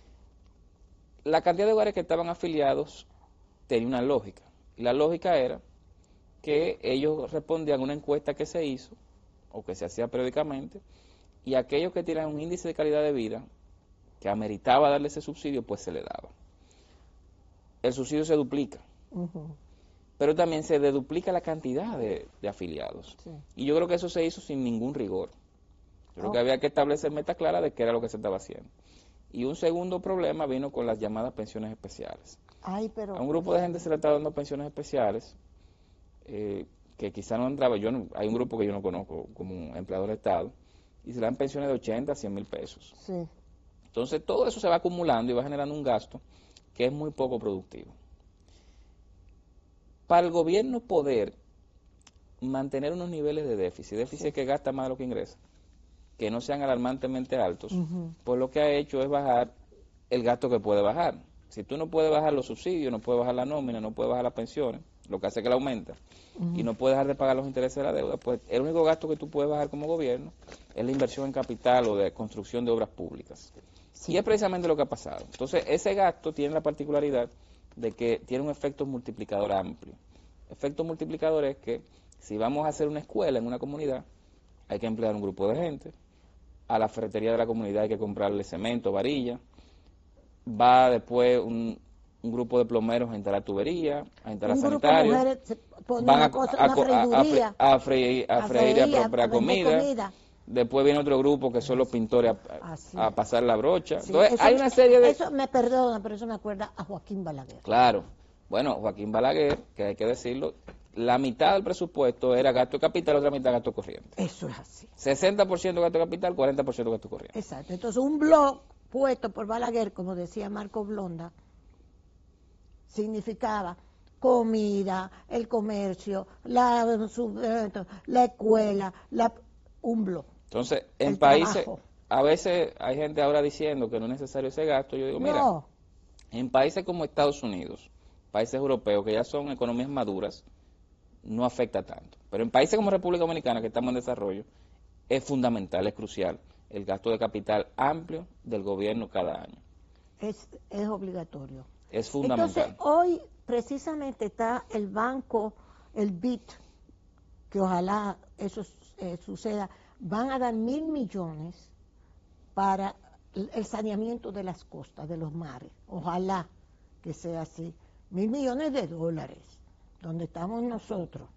Speaker 2: La cantidad de hogares que estaban afiliados tenía una lógica. Y la lógica era que ellos respondían a una encuesta que se hizo, o que se hacía periódicamente, y aquellos que tenían un índice de calidad de vida que ameritaba darle ese subsidio, pues se le daba. El subsidio se duplica.
Speaker 9: Ujú.
Speaker 2: Pero también se deduplica la cantidad de, de afiliados.
Speaker 9: Sí.
Speaker 2: Y yo creo que eso se hizo sin ningún rigor. Yo creo
Speaker 9: Oh.
Speaker 2: que había que establecer meta clara de qué era lo que se estaba haciendo. Y un segundo problema vino con las llamadas pensiones especiales.
Speaker 9: Ay, pero...
Speaker 2: A un grupo de gente se le está dando pensiones especiales eh, que quizá no entraba. Yo no- hay un grupo que yo no conozco como empleador de Estado y se le dan pensiones de ochenta a cien mil pesos.
Speaker 9: Sí.
Speaker 2: Entonces todo eso se va acumulando y va generando un gasto que es muy poco productivo. Para el gobierno poder mantener unos niveles de déficit, déficit que gasta más de lo que ingresa, que no sean alarmantemente altos,
Speaker 9: Ujú.
Speaker 2: pues lo que ha hecho es bajar el gasto que puede bajar. Si tú no puedes bajar los subsidios, no puedes bajar la nómina, no puedes bajar las pensiones, lo que hace que la aumenta,
Speaker 9: Ujú.
Speaker 2: y no puedes dejar de pagar los intereses de la deuda, pues el único gasto que tú puedes bajar como gobierno es la inversión en capital o de construcción de obras públicas. Y es precisamente lo que ha pasado. Entonces, ese gasto tiene la particularidad de que tiene un efecto multiplicador amplio. Efecto multiplicador es que si vamos a hacer una escuela en una comunidad, hay que emplear un grupo de gente. A la ferretería de la comunidad hay que comprarle cemento, varilla. Va después un, un grupo de plomeros a instalar tubería, a instalar
Speaker 9: Un grupo de
Speaker 2: sanitarios.
Speaker 9: mujeres se pone
Speaker 2: Van
Speaker 9: una
Speaker 2: a,
Speaker 9: cosa-
Speaker 2: a-
Speaker 9: una
Speaker 2: a- a-
Speaker 9: freiduría.
Speaker 2: a freír, a,
Speaker 9: A
Speaker 2: freír y a
Speaker 9: freír, a-
Speaker 2: preparar
Speaker 9: a vender
Speaker 2: comida.
Speaker 9: comida.
Speaker 2: Después viene otro grupo que son los pintores a,
Speaker 9: Así
Speaker 2: a pasar la brocha.
Speaker 9: Sí,
Speaker 2: Entonces,
Speaker 9: eso
Speaker 2: hay
Speaker 9: me-
Speaker 2: una serie de...
Speaker 9: Eso me perdona, pero eso me acuerda a Joaquín Balaguer.
Speaker 2: Claro. Bueno, Joaquín Balaguer, que hay que decirlo, la mitad del presupuesto era gasto de capital, la otra mitad gasto corriente.
Speaker 9: Eso es así.
Speaker 2: sesenta por ciento gasto de capital, cuarenta por ciento gasto corriente.
Speaker 9: Exacto. Entonces, un blog puesto por Balaguer, como decía Marco Blonda, significaba comida, el comercio, la, su- eh, la escuela, la, un blog.
Speaker 2: Entonces, en
Speaker 9: El
Speaker 2: países,
Speaker 9: trabajo.
Speaker 2: a veces hay gente ahora diciendo que no es necesario ese gasto. Yo digo, mira,
Speaker 9: No.
Speaker 2: en países como Estados Unidos, países europeos que ya son economías maduras, no afecta tanto. Pero en países como República Dominicana, que estamos en desarrollo, es fundamental, es crucial el gasto de capital amplio del gobierno cada año.
Speaker 9: Es, es obligatorio.
Speaker 2: Es fundamental.
Speaker 9: Entonces, hoy precisamente está el banco, el B I T, que ojalá eso eh, suceda, van a dar mil millones para el el saneamiento de las costas, de los mares. Ojalá que sea así. Mil millones de dólares, donde estamos nosotros.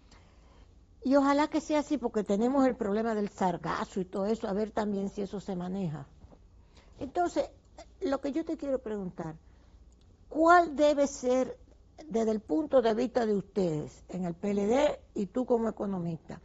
Speaker 9: Y ojalá que sea así, porque tenemos el problema del sargazo y todo eso, a ver también si eso se maneja. Entonces, lo que yo te quiero preguntar, ¿cuál debe ser, desde el punto de vista de ustedes, en el P L D y tú como economista,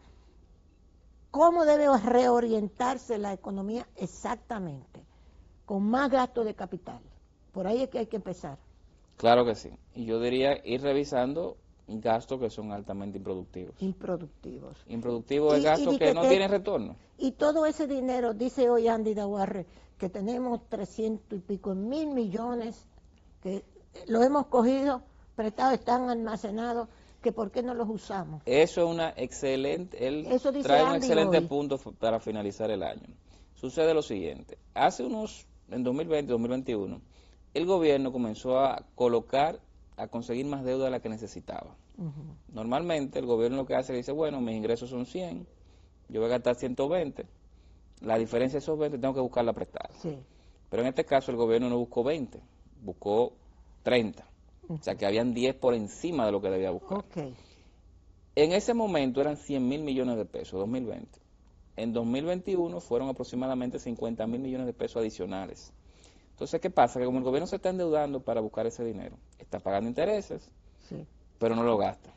Speaker 9: cómo debe reorientarse la economía exactamente, con más gasto de capital? Por ahí es que hay que empezar.
Speaker 2: Claro que sí. Y yo diría ir revisando gastos que son altamente improductivos.
Speaker 9: Improductivos.
Speaker 2: Improductivo es
Speaker 9: Y-
Speaker 2: gasto
Speaker 9: y
Speaker 2: que
Speaker 9: que
Speaker 2: no
Speaker 9: te-
Speaker 2: tiene retorno.
Speaker 9: Y todo ese dinero, dice hoy Andy Dawarre, que tenemos trescientos y pico mil millones, que lo hemos cogido, prestados, están almacenados, que por qué no los usamos.
Speaker 2: Eso es una excelente, él
Speaker 9: Eso dice
Speaker 2: trae un
Speaker 9: Andy
Speaker 2: excelente
Speaker 9: hoy.
Speaker 2: punto f- para finalizar el año. Sucede lo siguiente, hace unos, en dos mil veinte, dos mil veintiuno, el gobierno comenzó a colocar, a conseguir más deuda de la que necesitaba. Normalmente el gobierno lo que hace es dice, bueno, mis ingresos son cien, yo voy a gastar ciento veinte, la diferencia de esos veinte tengo que buscarla prestada.
Speaker 9: Sí.
Speaker 2: Pero en este caso el gobierno no buscó veinte, buscó treinta. O sea que habían diez por encima de lo que debía buscar.
Speaker 9: Ok.
Speaker 2: En ese momento eran cien mil millones de pesos, dos mil veinte. En dos mil veintiuno fueron aproximadamente cincuenta mil millones de pesos adicionales. Entonces, ¿qué pasa? Que como el gobierno se está endeudando para buscar ese dinero, está pagando intereses,
Speaker 9: Sí.
Speaker 2: pero no lo gasta.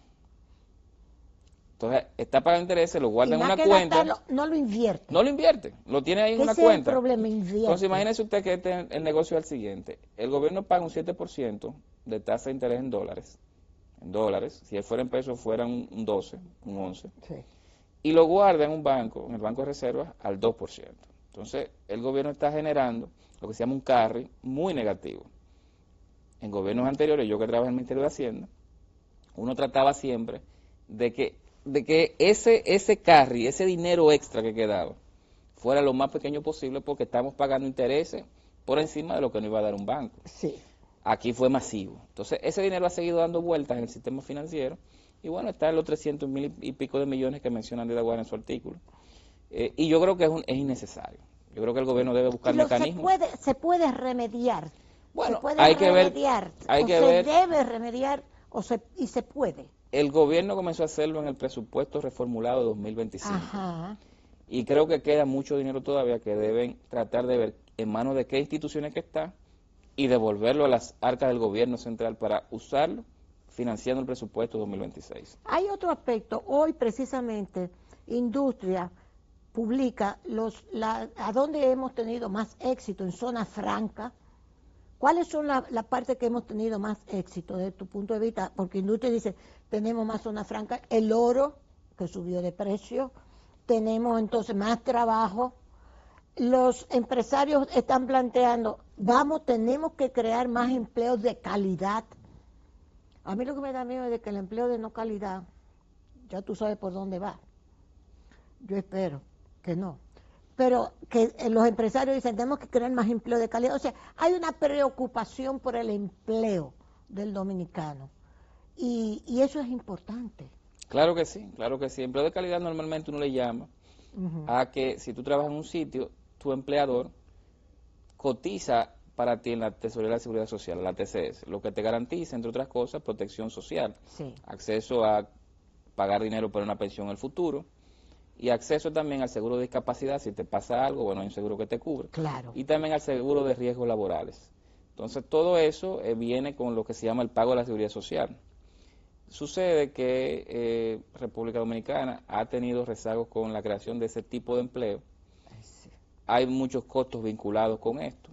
Speaker 2: Entonces, está pagando intereses, lo guarda
Speaker 9: Y
Speaker 2: en
Speaker 9: más
Speaker 2: una
Speaker 9: que
Speaker 2: cuenta.
Speaker 9: gastarlo, no lo invierte.
Speaker 2: No lo invierte, lo tiene ahí en
Speaker 9: ¿Qué
Speaker 2: una
Speaker 9: ese es el
Speaker 2: cuenta.
Speaker 9: problema? Invierte.
Speaker 2: Entonces, imagínese usted que este, el negocio es el siguiente. El gobierno paga un siete por ciento de tasa de interés en dólares. En dólares. Si él fuera en pesos, fuera un, un doce, un once.
Speaker 9: Sí.
Speaker 2: Y lo guarda en un banco, en el Banco de Reservas, al dos por ciento. Entonces, el gobierno está generando lo que se llama un carry muy negativo. En gobiernos anteriores, yo que trabajé en el Ministerio de Hacienda, uno trataba siempre de que, de que ese, ese carry, ese dinero extra que quedaba, fuera lo más pequeño posible porque estamos pagando intereses por encima de lo que nos iba a dar un banco.
Speaker 9: Sí.
Speaker 2: Aquí fue masivo. Entonces, ese dinero ha seguido dando vueltas en el sistema financiero y bueno, está en los trescientos mil y pico de millones que mencionan de Daguara en su artículo. Eh, y yo creo que es, un, es innecesario. Yo creo que el gobierno debe buscar
Speaker 9: Lo- se
Speaker 2: mecanismos.
Speaker 9: puede, se puede remediar.
Speaker 2: Bueno,
Speaker 9: se puede
Speaker 2: hay que ver-
Speaker 9: remediar.
Speaker 2: hay
Speaker 9: o
Speaker 2: que
Speaker 9: se
Speaker 2: ver-
Speaker 9: debe remediar o se, y se puede.
Speaker 2: El gobierno comenzó a hacerlo en el presupuesto reformulado de dos mil veinticinco.
Speaker 9: Ajá.
Speaker 2: Y creo que queda mucho dinero todavía que deben tratar de ver en manos de qué instituciones que está y devolverlo a las arcas del gobierno central para usarlo financiando el presupuesto dos mil veintiséis.
Speaker 9: Hay otro aspecto. Hoy precisamente Industria publica los la, a dónde hemos tenido más éxito en zona franca. ¿Cuáles son las la partes que hemos tenido más éxito desde tu punto de vista? Porque Industria dice, tenemos más zona franca, el oro que subió de precio, tenemos entonces más trabajo. Los empresarios están planteando, vamos, tenemos que crear más empleos de calidad. A mí lo que me da miedo es de que el empleo de no calidad, ya tú sabes por dónde va. Yo espero que no. Pero que eh, los empresarios dicen, tenemos que crear más empleo de calidad. O sea, hay una preocupación por el empleo del dominicano. Y, y eso es importante.
Speaker 2: Claro que sí, claro que sí. Empleo de calidad normalmente uno le llama uh-huh. a que si tú trabajas en un sitio, tu empleador cotiza para ti en la Tesorería de la Seguridad Social, la T C S, lo que te garantiza, entre otras cosas, protección social,
Speaker 9: sí.
Speaker 2: acceso a pagar dinero para una pensión en el futuro y acceso también al seguro de discapacidad, si te pasa algo, bueno, hay un seguro que te cubre,
Speaker 9: claro.
Speaker 2: y también al seguro de riesgos laborales. Entonces, todo eso eh, viene con lo que se llama el pago de la Seguridad Social. Sucede que eh, República Dominicana ha tenido rezagos con la creación de ese tipo de empleo.
Speaker 9: Sí.
Speaker 2: Hay muchos costos vinculados con esto.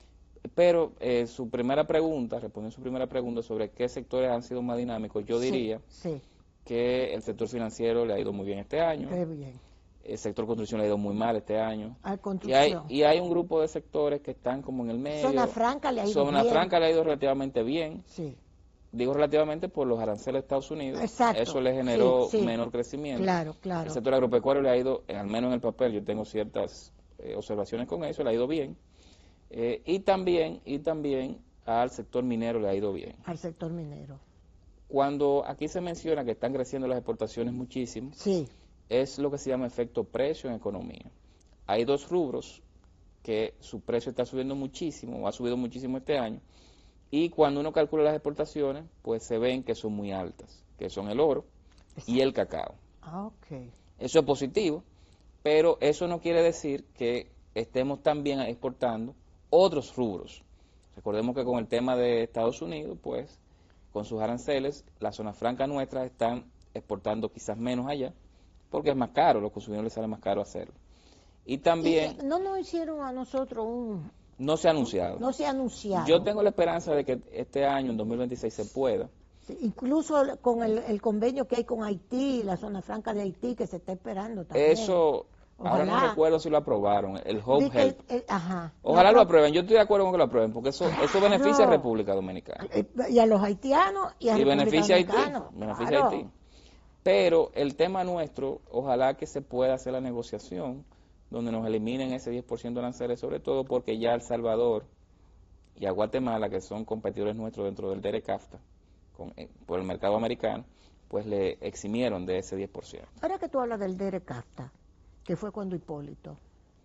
Speaker 2: Pero eh, su primera pregunta, respondiendo a su primera pregunta sobre qué sectores han sido más dinámicos, yo diría
Speaker 9: sí, sí.
Speaker 2: que el sector financiero le ha ido muy bien este año.
Speaker 9: Qué bien.
Speaker 2: El sector construcción le ha ido muy mal este año.
Speaker 9: A
Speaker 2: y, hay, y hay un grupo de sectores que están como en el medio.
Speaker 9: Zona Franca le ha ido
Speaker 2: Zona
Speaker 9: bien.
Speaker 2: Franca le ha ido relativamente bien.
Speaker 9: Sí.
Speaker 2: Digo relativamente por los aranceles de Estados Unidos.
Speaker 9: Exacto.
Speaker 2: Eso le generó
Speaker 9: sí, sí.
Speaker 2: menor crecimiento.
Speaker 9: Claro, claro.
Speaker 2: El sector agropecuario le ha ido, al menos en el papel, yo tengo ciertas eh, observaciones con eso, le ha ido bien. Eh, y también y también al sector minero le ha ido bien.
Speaker 9: Al sector minero.
Speaker 2: Cuando aquí se menciona que están creciendo las exportaciones muchísimo,
Speaker 9: sí.
Speaker 2: es lo que se llama efecto precio en economía. Hay dos rubros que su precio está subiendo muchísimo, o ha subido muchísimo este año, y cuando uno calcula las exportaciones, pues se ven que son muy altas, que son el oro Exacto. y el cacao.
Speaker 9: Ah, okay.
Speaker 2: Eso es positivo, pero eso no quiere decir que estemos también exportando otros rubros. Recordemos que con el tema de Estados Unidos, pues, con sus aranceles, las zonas francas nuestras están exportando quizás menos allá, porque es más caro, los consumidores les sale más caro hacerlo. Y también...
Speaker 9: ¿Y no nos hicieron a nosotros un...?
Speaker 2: No se ha anunciado.
Speaker 9: No se ha anunciado.
Speaker 2: Yo tengo la esperanza de que este año, en dos mil veintiséis, se pueda.
Speaker 9: Sí, incluso con el, el convenio que hay con Haití, la zona franca de Haití, que se está esperando también.
Speaker 2: Eso... Ojalá. Ahora no recuerdo si lo aprobaron, el Home
Speaker 9: Dice,
Speaker 2: Help.
Speaker 9: El, el, ajá.
Speaker 2: Ojalá
Speaker 9: no,
Speaker 2: lo aprueben, yo estoy de acuerdo con que lo aprueben, porque eso
Speaker 9: claro.
Speaker 2: eso beneficia a República Dominicana.
Speaker 9: Y a los haitianos y a
Speaker 2: y
Speaker 9: República
Speaker 2: beneficia a Haití,
Speaker 9: Dominicana.
Speaker 2: beneficia
Speaker 9: Claro.
Speaker 2: a Haití. Pero el tema nuestro, ojalá que se pueda hacer la negociación, donde nos eliminen ese diez por ciento de aranceles, sobre todo porque ya El Salvador y a Guatemala, que son competidores nuestros dentro del DERECAFTA, con, eh, por el mercado americano, pues le eximieron de ese diez por ciento.
Speaker 9: Ahora que tú hablas del DERECAFTA, que fue cuando Hipólito,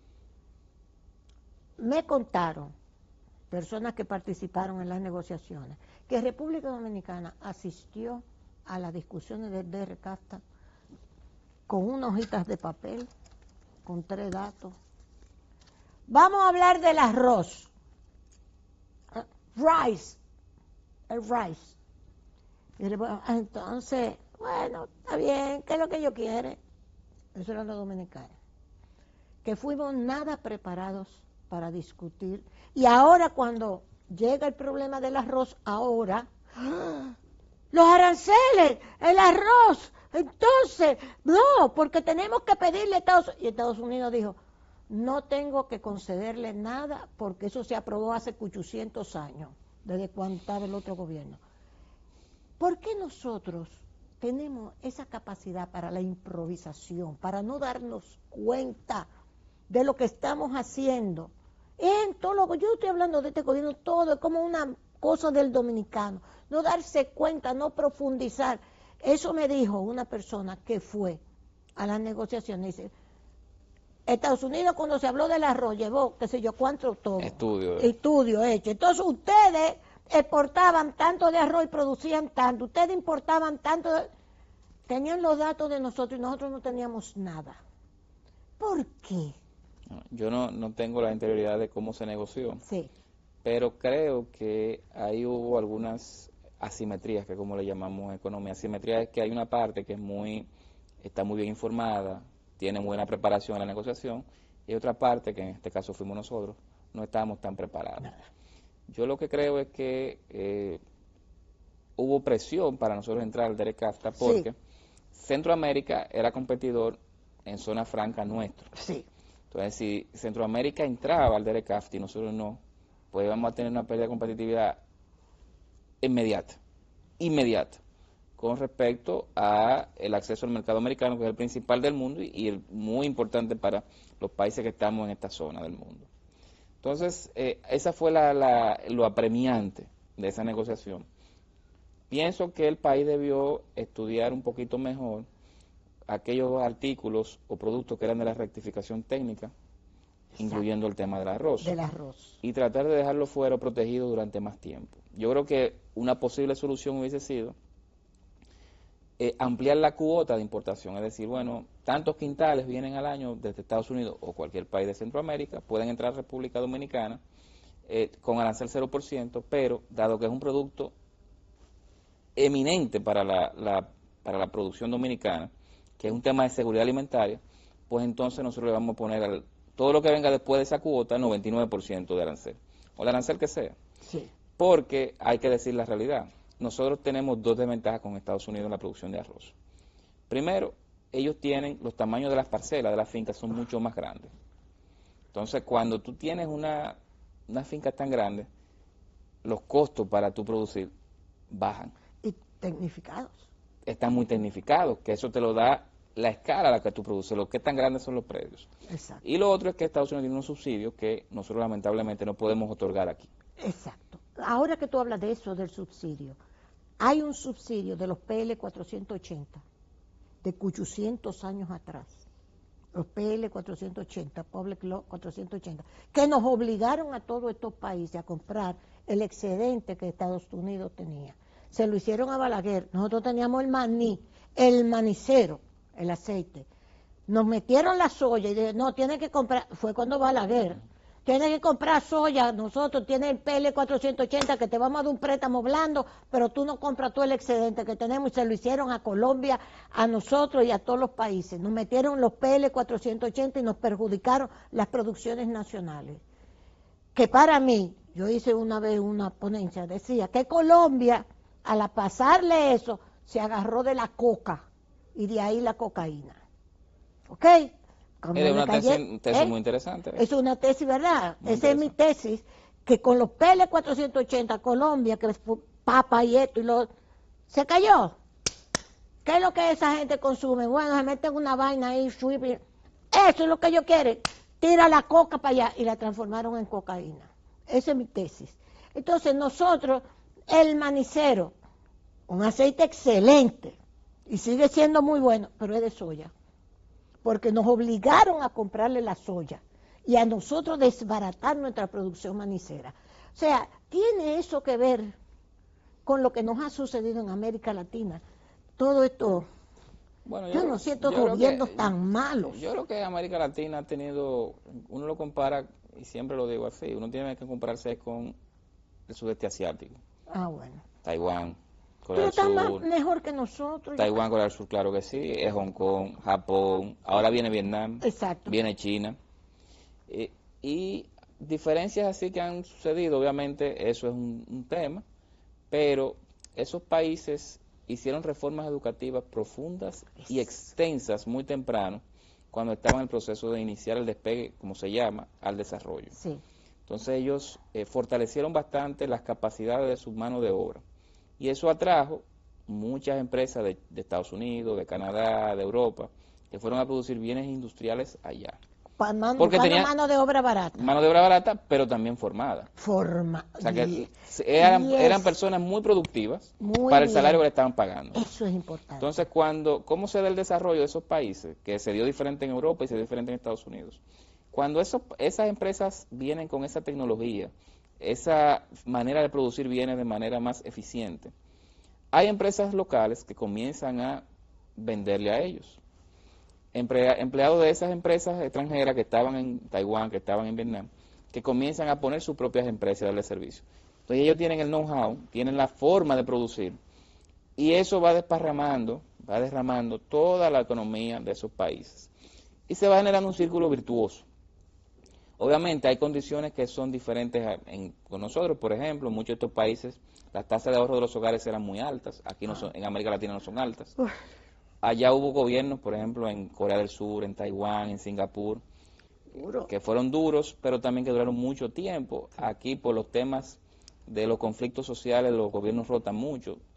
Speaker 9: me contaron personas que participaron en las negociaciones que República Dominicana asistió a las discusiones del DERECAFTA con unas hojitas de papel, con tres datos. Vamos a hablar del arroz, rice, el rice. Y entonces, bueno, está bien, ¿qué es lo que ellos quieren? Eso eran los dominicanos, que fuimos nada preparados para discutir. Y ahora cuando llega el problema del arroz, ahora, ¡ah! Los aranceles, el arroz, entonces, no, porque tenemos que pedirle a Estados Unidos. Y Estados Unidos dijo, no tengo que concederle nada porque eso se aprobó hace ochocientos años, desde cuando estaba el otro gobierno. ¿Por qué nosotros tenemos esa capacidad para la improvisación, para no darnos cuenta de lo que estamos haciendo? En todo lo que yo estoy hablando de este gobierno, todo es como una cosa del dominicano, no darse cuenta, no profundizar. Eso me dijo una persona que fue a las negociaciones, dice, Estados Unidos cuando se habló del arroz llevó, qué sé yo, cuánto todo.
Speaker 2: Estudio.
Speaker 9: Estudio hecho. Entonces ustedes exportaban tanto de arroz y producían tanto, ustedes importaban tanto, de... tenían los datos de nosotros y nosotros no teníamos nada. ¿Por qué?
Speaker 2: Yo no, no tengo la interioridad de cómo se negoció,
Speaker 9: sí.
Speaker 2: pero creo que ahí hubo algunas asimetrías, que como le llamamos en economía. Asimetría es que hay una parte que es muy, está muy bien informada, tiene buena preparación en la negociación, y otra parte, que en este caso fuimos nosotros, no estábamos tan preparados. Nada. Yo lo que creo es que eh, hubo presión para nosotros entrar al DERECAFTA porque sí. Centroamérica era competidor en zona franca nuestro.
Speaker 9: Sí.
Speaker 2: Entonces, si Centroamérica entraba al DERECAFTA y nosotros no, pues íbamos a tener una pérdida de competitividad inmediata. inmediata con respecto a el acceso al mercado americano, que es el principal del mundo y, y el muy importante para los países que estamos en esta zona del mundo. Entonces, eh, esa fue la, la, lo apremiante de esa negociación. Pienso que el país debió estudiar un poquito mejor aquellos artículos o productos que eran de la rectificación técnica, exacto, incluyendo el tema del arroz.
Speaker 9: Del arroz.
Speaker 2: Y tratar de dejarlo fuera protegido durante más tiempo. Yo creo que una posible solución hubiese sido eh, ampliar la cuota de importación, es decir, bueno, tantos quintales vienen al año desde Estados Unidos o cualquier país de Centroamérica, pueden entrar a República Dominicana eh, con arancel cero por ciento, pero dado que es un producto eminente para la, la, para la producción dominicana, que es un tema de seguridad alimentaria, pues entonces nosotros le vamos a poner al, todo lo que venga después de esa cuota, noventa y nueve por ciento de arancel, o de arancel que sea.
Speaker 9: Sí.
Speaker 2: Porque hay que decir la realidad. Nosotros tenemos dos desventajas con Estados Unidos en la producción de arroz. Primero, ellos tienen, los tamaños de las parcelas de las fincas son mucho más grandes. Entonces, cuando tú tienes una, una finca tan grande, los costos para tú producir bajan.
Speaker 9: Y tecnificados.
Speaker 2: Están muy tecnificados, que eso te lo da la escala a la que tú produces, lo que tan grandes son los predios.
Speaker 9: Exacto.
Speaker 2: Y lo otro es que Estados Unidos tiene unos subsidios que nosotros lamentablemente no podemos otorgar aquí.
Speaker 9: Exacto. Ahora que tú hablas de eso, del subsidio, hay un subsidio de los P L cuatrocientos ochenta, de ochocientos años atrás, los P L cuatrocientos ochenta, Public Law cuatrocientos ochenta, que nos obligaron a todos estos países a comprar el excedente que Estados Unidos tenía. Se lo hicieron a Balaguer, nosotros teníamos el maní, el manicero, el aceite. Nos metieron la soya y dijeron, no, tiene que comprar, fue cuando Balaguer, tiene que comprar soya, nosotros tiene el P L cuatrocientos ochenta que te vamos a dar un préstamo blando, pero tú no compras todo el excedente que tenemos, y se lo hicieron a Colombia, a nosotros y a todos los países. Nos metieron los P L cuatrocientos ochenta y nos perjudicaron las producciones nacionales. Que para mí, yo hice una vez una ponencia, decía que Colombia, al pasarle eso, se agarró de la coca y de ahí la cocaína. ¿Ok?
Speaker 2: Es una tesis, tesis ¿eh? muy interesante.
Speaker 9: Es una tesis, ¿verdad? Muy Esa es mi tesis, que con los P L cuatrocientos ochenta, Colombia, que es papa y esto y lo... se cayó. ¿Qué es lo que esa gente consume? Bueno, se meten una vaina ahí, sweep, eso es lo que ellos quieren. Tira la coca para allá y la transformaron en cocaína. Esa es mi tesis. Entonces nosotros, el manicero, un aceite excelente, y sigue siendo muy bueno, pero es de soya. Porque nos obligaron a comprarle la soya y a nosotros desbaratar nuestra producción manicera. O sea, tiene eso que ver con lo que nos ha sucedido en América Latina. Todo esto, bueno, yo, yo no siento yo gobiernos que, tan malos.
Speaker 2: Yo creo que América Latina ha tenido, uno lo compara, y siempre lo digo así, uno tiene que compararse con el sudeste asiático.
Speaker 9: Ah, bueno.
Speaker 2: Taiwán. Corea
Speaker 9: Pero
Speaker 2: del
Speaker 9: está
Speaker 2: Sur,
Speaker 9: más, mejor que nosotros.
Speaker 2: Taiwán, Corea del Sur, claro que sí, es Hong Kong, Japón, ahora viene Vietnam,
Speaker 9: exacto,
Speaker 2: viene China. Eh, y diferencias así que han sucedido, obviamente eso es un, un tema, pero esos países hicieron reformas educativas profundas y extensas muy temprano, cuando estaban en el proceso de iniciar el despegue, como se llama, al desarrollo.
Speaker 9: Sí.
Speaker 2: Entonces ellos eh, fortalecieron bastante las capacidades de su mano de obra. Y eso atrajo muchas empresas de, de Estados Unidos, de Canadá, de Europa, que fueron a producir bienes industriales allá.
Speaker 9: Man, Porque tenían mano de obra barata.
Speaker 2: Mano de obra barata, pero también formada.
Speaker 9: Forma.
Speaker 2: O sea que eran, eran personas muy productivas muy para el salario bien. que le estaban pagando.
Speaker 9: Eso es importante.
Speaker 2: Entonces, cuando, ¿cómo se da el desarrollo de esos países? Que se dio diferente en Europa y se dio diferente en Estados Unidos. Cuando esos, esas empresas vienen con esa tecnología, esa manera de producir bienes de manera más eficiente, hay empresas locales que comienzan a venderle a ellos. Emplea, empleados de esas empresas extranjeras que estaban en Taiwán, que estaban en Vietnam, que comienzan a poner sus propias empresas y darle servicio. Entonces ellos tienen el know-how, tienen la forma de producir, y eso va desparramando, va derramando toda la economía de esos países. Y se va generando un círculo virtuoso. Obviamente hay condiciones que son diferentes a, en, con nosotros, por ejemplo, en muchos de estos países las tasas de ahorro de los hogares eran muy altas, aquí no son, en América Latina no son altas. Allá hubo gobiernos, por ejemplo, en Corea del Sur, en Taiwán, en Singapur, Duro. que fueron duros, pero también que duraron mucho tiempo. Aquí por los temas de los conflictos sociales los gobiernos rotan mucho,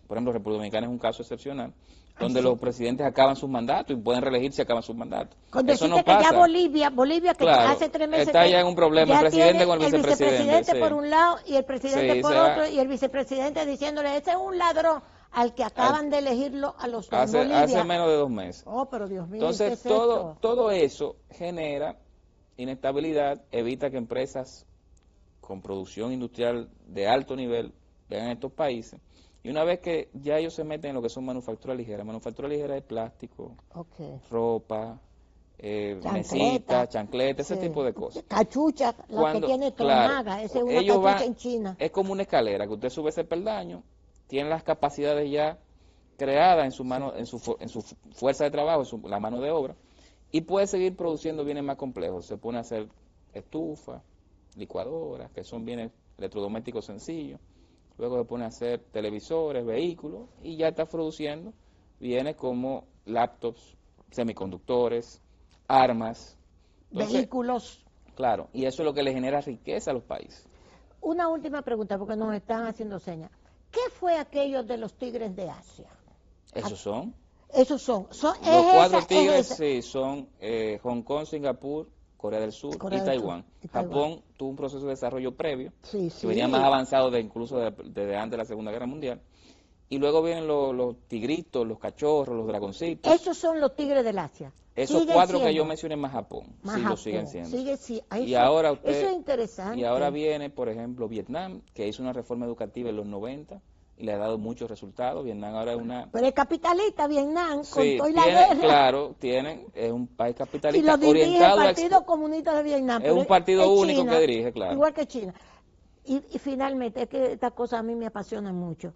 Speaker 2: Por ejemplo, República Dominicana es un caso excepcional, donde los presidentes acaban sus mandatos y pueden reelegirse y acaban sus mandatos.
Speaker 9: Cuando
Speaker 2: Eso no
Speaker 9: que
Speaker 2: pasa.
Speaker 9: ya Bolivia, Bolivia que
Speaker 2: Claro,
Speaker 9: hace tres meses
Speaker 2: está
Speaker 9: que
Speaker 2: ya en un problema,
Speaker 9: ya
Speaker 2: el presidente
Speaker 9: tiene
Speaker 2: con el vicepresidente,
Speaker 9: vicepresidente
Speaker 2: sí.
Speaker 9: por un lado y el presidente
Speaker 2: Sí,
Speaker 9: por
Speaker 2: se va-
Speaker 9: otro, y el vicepresidente diciéndole, ese es un ladrón al que acaban de elegirlo a los dos.
Speaker 2: Hace,
Speaker 9: Bolivia.
Speaker 2: hace menos de dos meses.
Speaker 9: Oh, pero Dios mío,
Speaker 2: Entonces,
Speaker 9: ¿qué es
Speaker 2: todo,
Speaker 9: esto?
Speaker 2: todo eso genera inestabilidad, evita que empresas con producción industrial de alto nivel vengan a estos países. Y una vez que ya ellos se meten en lo que son manufacturas ligeras, manufactura ligera de plástico,
Speaker 9: Okay.
Speaker 2: ropa, eh,
Speaker 9: Chancleta.
Speaker 2: mesitas, chancletas, ese
Speaker 9: Sí.
Speaker 2: tipo de cosas.
Speaker 9: Cachucha, la
Speaker 2: Cuando-
Speaker 9: que tiene
Speaker 2: claro,
Speaker 9: Tomaga, esa es una
Speaker 2: ellos
Speaker 9: cachucha
Speaker 2: van-
Speaker 9: en China.
Speaker 2: Es como una escalera, que usted sube ese peldaño, tiene las capacidades ya creadas en su mano, en su, fu- en su fu- fuerza de trabajo, en su, la mano de obra, y puede seguir produciendo bienes más complejos. Se pone a hacer estufas, licuadoras, que son bienes electrodomésticos sencillos, luego se pone a hacer televisores, vehículos, y ya está produciendo bienes como laptops, semiconductores, armas. Entonces,
Speaker 9: Vehículos.
Speaker 2: claro, y eso es lo que le genera riqueza a los países.
Speaker 9: Una última pregunta, porque nos están haciendo señas. ¿Qué fue aquello de los tigres de Asia?
Speaker 2: Esos son.
Speaker 9: Esos son. son
Speaker 2: Los
Speaker 9: es
Speaker 2: cuatro
Speaker 9: esa, es
Speaker 2: tigres,
Speaker 9: esa.
Speaker 2: sí, son eh, Hong Kong, Singapur, Corea del Sur
Speaker 9: Corea
Speaker 2: y
Speaker 9: del
Speaker 2: Taiwán.
Speaker 9: Sur y Taiwán.
Speaker 2: Japón tuvo un proceso de desarrollo previo,
Speaker 9: Sí,
Speaker 2: que
Speaker 9: sí.
Speaker 2: venía más avanzado de incluso de- desde antes de la Segunda Guerra Mundial. Y luego vienen los, los tigritos, los cachorros, los dragoncitos.
Speaker 9: Esos son los tigres del Asia.
Speaker 2: Esos
Speaker 9: Siguen
Speaker 2: cuatro que
Speaker 9: siendo.
Speaker 2: yo mencioné más Japón,
Speaker 9: Más
Speaker 2: sí lo
Speaker 9: Japón.
Speaker 2: siguen siendo.
Speaker 9: Sigue, sí. Ay,
Speaker 2: y
Speaker 9: eso-
Speaker 2: ahora usted,
Speaker 9: eso es interesante.
Speaker 2: Y ahora viene, por ejemplo, Vietnam, que hizo una reforma educativa en los noventa y le ha dado muchos resultados. Vietnam ahora es una...
Speaker 9: Pero es capitalista Vietnam, con
Speaker 2: Sí,
Speaker 9: toda la
Speaker 2: tiene,
Speaker 9: guerra.
Speaker 2: claro, tienen, es un país
Speaker 9: Y
Speaker 2: capitalista
Speaker 9: lo dirige el
Speaker 2: orientado a
Speaker 9: Partido Comunista de Vietnam.
Speaker 2: Es
Speaker 9: pero
Speaker 2: un partido
Speaker 9: es
Speaker 2: único
Speaker 9: China,
Speaker 2: que dirige, claro.
Speaker 9: Igual que China. Y, y finalmente, es que esta cosa a mí me apasiona mucho.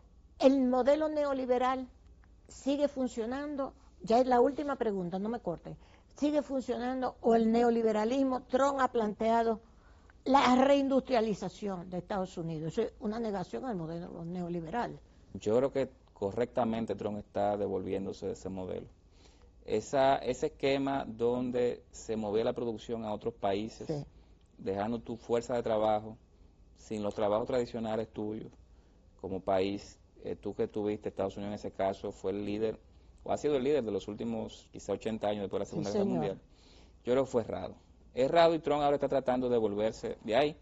Speaker 9: El modelo neoliberal sigue funcionando. Ya es la última pregunta, no me corten. ¿Sigue funcionando o el neoliberalismo? Trump ha planteado la reindustrialización de Estados Unidos. Eso es una negación al modelo neoliberal.
Speaker 2: Yo creo que correctamente Trump está devolviéndose de ese modelo. Esa, ese esquema donde se movía la producción a otros países,
Speaker 9: Sí.
Speaker 2: dejando tu fuerza de trabajo, sin los trabajos tradicionales tuyos, como país, eh, tú que tuviste, Estados Unidos en ese caso, fue el líder, o ha sido el líder de los últimos quizá ochenta años después de la
Speaker 9: Sí,
Speaker 2: Segunda Guerra
Speaker 9: señor.
Speaker 2: Mundial. Yo creo que fue errado. Errado y Trump ahora está tratando de volverse de ahí.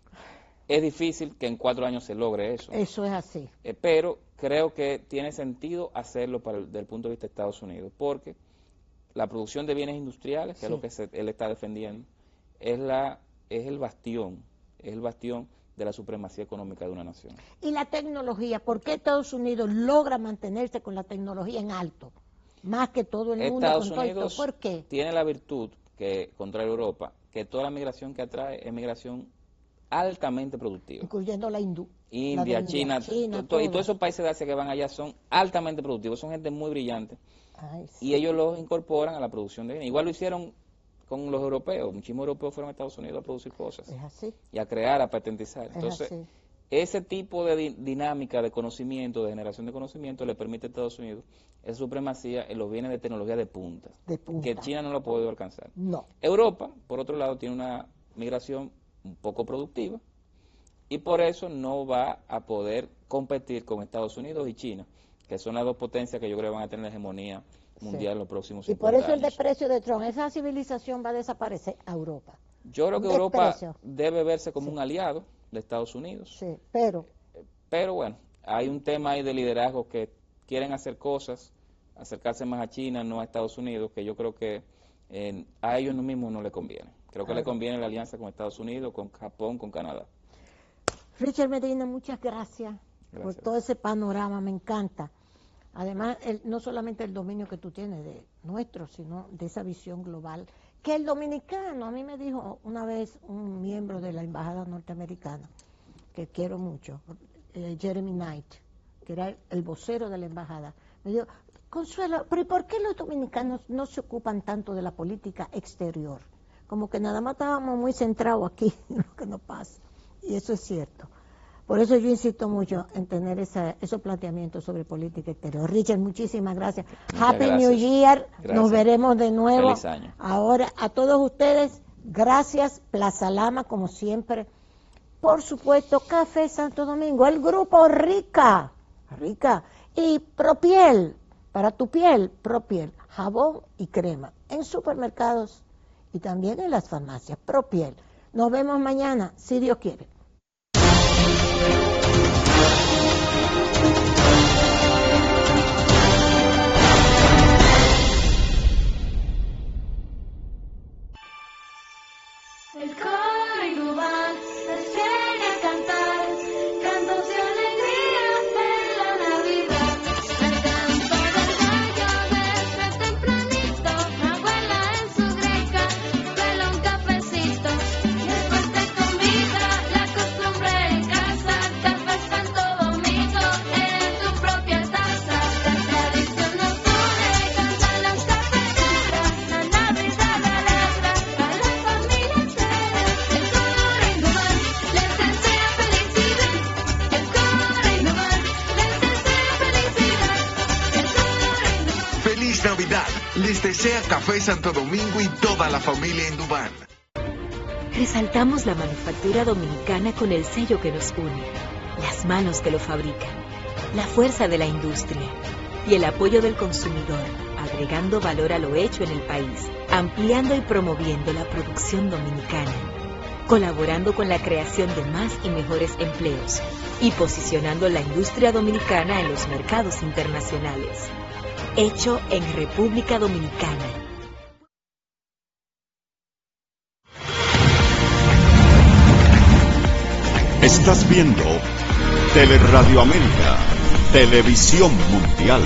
Speaker 2: Es difícil que en cuatro años se logre eso.
Speaker 9: Eso es así.
Speaker 2: Eh, pero creo que tiene sentido hacerlo para el, desde el punto de vista de Estados Unidos, porque la producción de bienes industriales, que
Speaker 9: Sí.
Speaker 2: es lo que se- él está defendiendo, es la es el bastión, es el bastión de la supremacía económica de una nación.
Speaker 9: Y la tecnología, ¿por qué Estados Unidos logra mantenerse con la tecnología en alto? Más que todo el mundo.
Speaker 2: Estados
Speaker 9: con todo esto.
Speaker 2: Unidos
Speaker 9: ¿Por qué?
Speaker 2: tiene la virtud, que contrario a Europa, que toda la migración que atrae es migración altamente productiva.
Speaker 9: Incluyendo la hindú.
Speaker 2: India,
Speaker 9: la de
Speaker 2: China,
Speaker 9: China,
Speaker 2: to- to- y
Speaker 9: todo.
Speaker 2: todos esos países de Asia que van allá son altamente productivos, son gente muy brillante.
Speaker 9: Ay, sí.
Speaker 2: Y ellos los incorporan a la producción de bienes. Igual lo hicieron con los europeos, muchísimos europeos fueron a Estados Unidos a producir cosas
Speaker 9: Es así.
Speaker 2: y a crear, a patentizar.
Speaker 9: Es
Speaker 2: Entonces,
Speaker 9: así.
Speaker 2: ese tipo de di- dinámica de conocimiento, de generación de conocimiento, le permite a Estados Unidos esa supremacía en los bienes de tecnología de punta,
Speaker 9: De punta.
Speaker 2: que China no lo ha podido alcanzar.
Speaker 9: No.
Speaker 2: Europa, por otro lado, tiene una migración un poco productiva y por eso no va a poder competir con Estados Unidos y China, que son las dos potencias que yo creo que van a tener la hegemonía mundial en los próximos
Speaker 9: Y por
Speaker 2: cincuenta
Speaker 9: eso el
Speaker 2: años.
Speaker 9: desprecio de Trump, esa civilización va a desaparecer a Europa.
Speaker 2: Yo creo que
Speaker 9: Un
Speaker 2: Europa
Speaker 9: desprecio.
Speaker 2: debe verse como un aliado de Estados Unidos.
Speaker 9: Sí, pero
Speaker 2: Pero bueno, hay un tema ahí de liderazgo que quieren hacer cosas, acercarse más a China, no a Estados Unidos, que yo creo que eh, a ellos mismos no les conviene. Creo que
Speaker 9: Claro.
Speaker 2: le conviene la alianza con Estados Unidos, con Japón, con Canadá.
Speaker 9: Richard Medina, muchas gracias, por
Speaker 2: Gracias.
Speaker 9: todo ese panorama, me encanta. Además, el- no solamente el dominio que tú tienes de nuestro, sino de esa visión global. Que el dominicano, a mí me dijo una vez un miembro de la embajada norteamericana, que quiero mucho, eh, Jeremy Knight, que era el, el vocero de la embajada, me dijo, Consuelo, pero ¿y por qué los dominicanos no se ocupan tanto de la política exterior? Como que nada más estábamos muy centrados aquí en lo que nos pasa. Y eso es cierto. Por eso yo insisto mucho en tener esa, esos planteamientos sobre política exterior. Richard, muchísimas gracias.
Speaker 2: Muchas
Speaker 9: Happy
Speaker 2: gracias.
Speaker 9: New Year.
Speaker 2: Gracias.
Speaker 9: Nos veremos de nuevo.
Speaker 2: Feliz año.
Speaker 9: Ahora, a todos ustedes, gracias. Plaza Lama, como siempre. Por supuesto, Café Santo Domingo, el Grupo Rica. rica. Y Propiel, para tu piel, Propiel, jabón y crema, en supermercados y también en las farmacias, Propiel. Nos vemos mañana, si Dios quiere.
Speaker 7: El coro Indubán nos viene a cantar cantos de alegría en la Navidad. El canto del gallo desde tempranito, abuela en su greca, pela un cafecito. Después de comida, la costumbre en casa, café Santo Domingo en tu propia taza. La tradición nos une, cantan las cafeteras, la Navidad alegra a la familia entera.
Speaker 8: Feliz Navidad. Les desea Café Santo Domingo y toda la familia Indubán.
Speaker 10: Resaltamos la manufactura dominicana con el sello que nos une, las manos que lo fabrican, la fuerza de la industria y el apoyo del consumidor, agregando valor a lo hecho en el país, ampliando y promoviendo la producción dominicana, colaborando con la creación de más y mejores empleos y posicionando la industria dominicana en los mercados internacionales. Hecho en República Dominicana.
Speaker 11: Estás viendo Teleradio América, Televisión Mundial.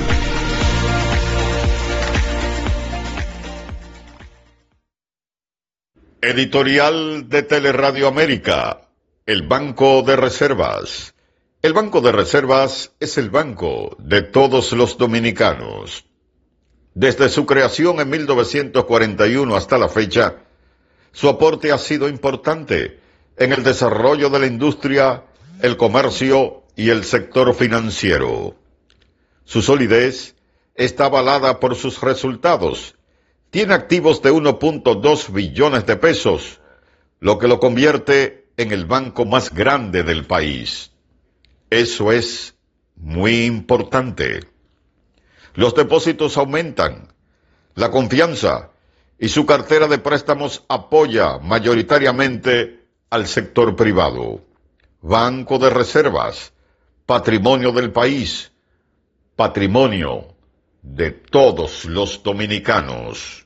Speaker 12: Editorial de Teleradio América, el Banco de Reservas. El Banco de Reservas es el banco de todos los dominicanos. Desde su creación en mil novecientos cuarenta y uno hasta la fecha, su aporte ha sido importante en el desarrollo de la industria, el comercio y el sector financiero. Su solidez está avalada por sus resultados. Tiene activos de uno punto dos billones de pesos, lo que lo convierte en el banco más grande del país. Eso es muy importante. Los depósitos aumentan, la confianza y su cartera de préstamos apoya mayoritariamente al sector privado. Banco de Reservas, patrimonio del país, patrimonio de todos los dominicanos.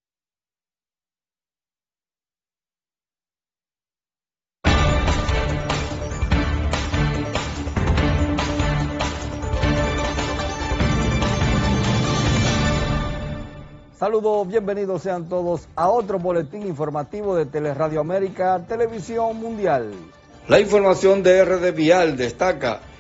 Speaker 13: Saludos, bienvenidos sean todos a otro boletín informativo de Teleradio América, Televisión Mundial.
Speaker 14: La información de R D Vial destaca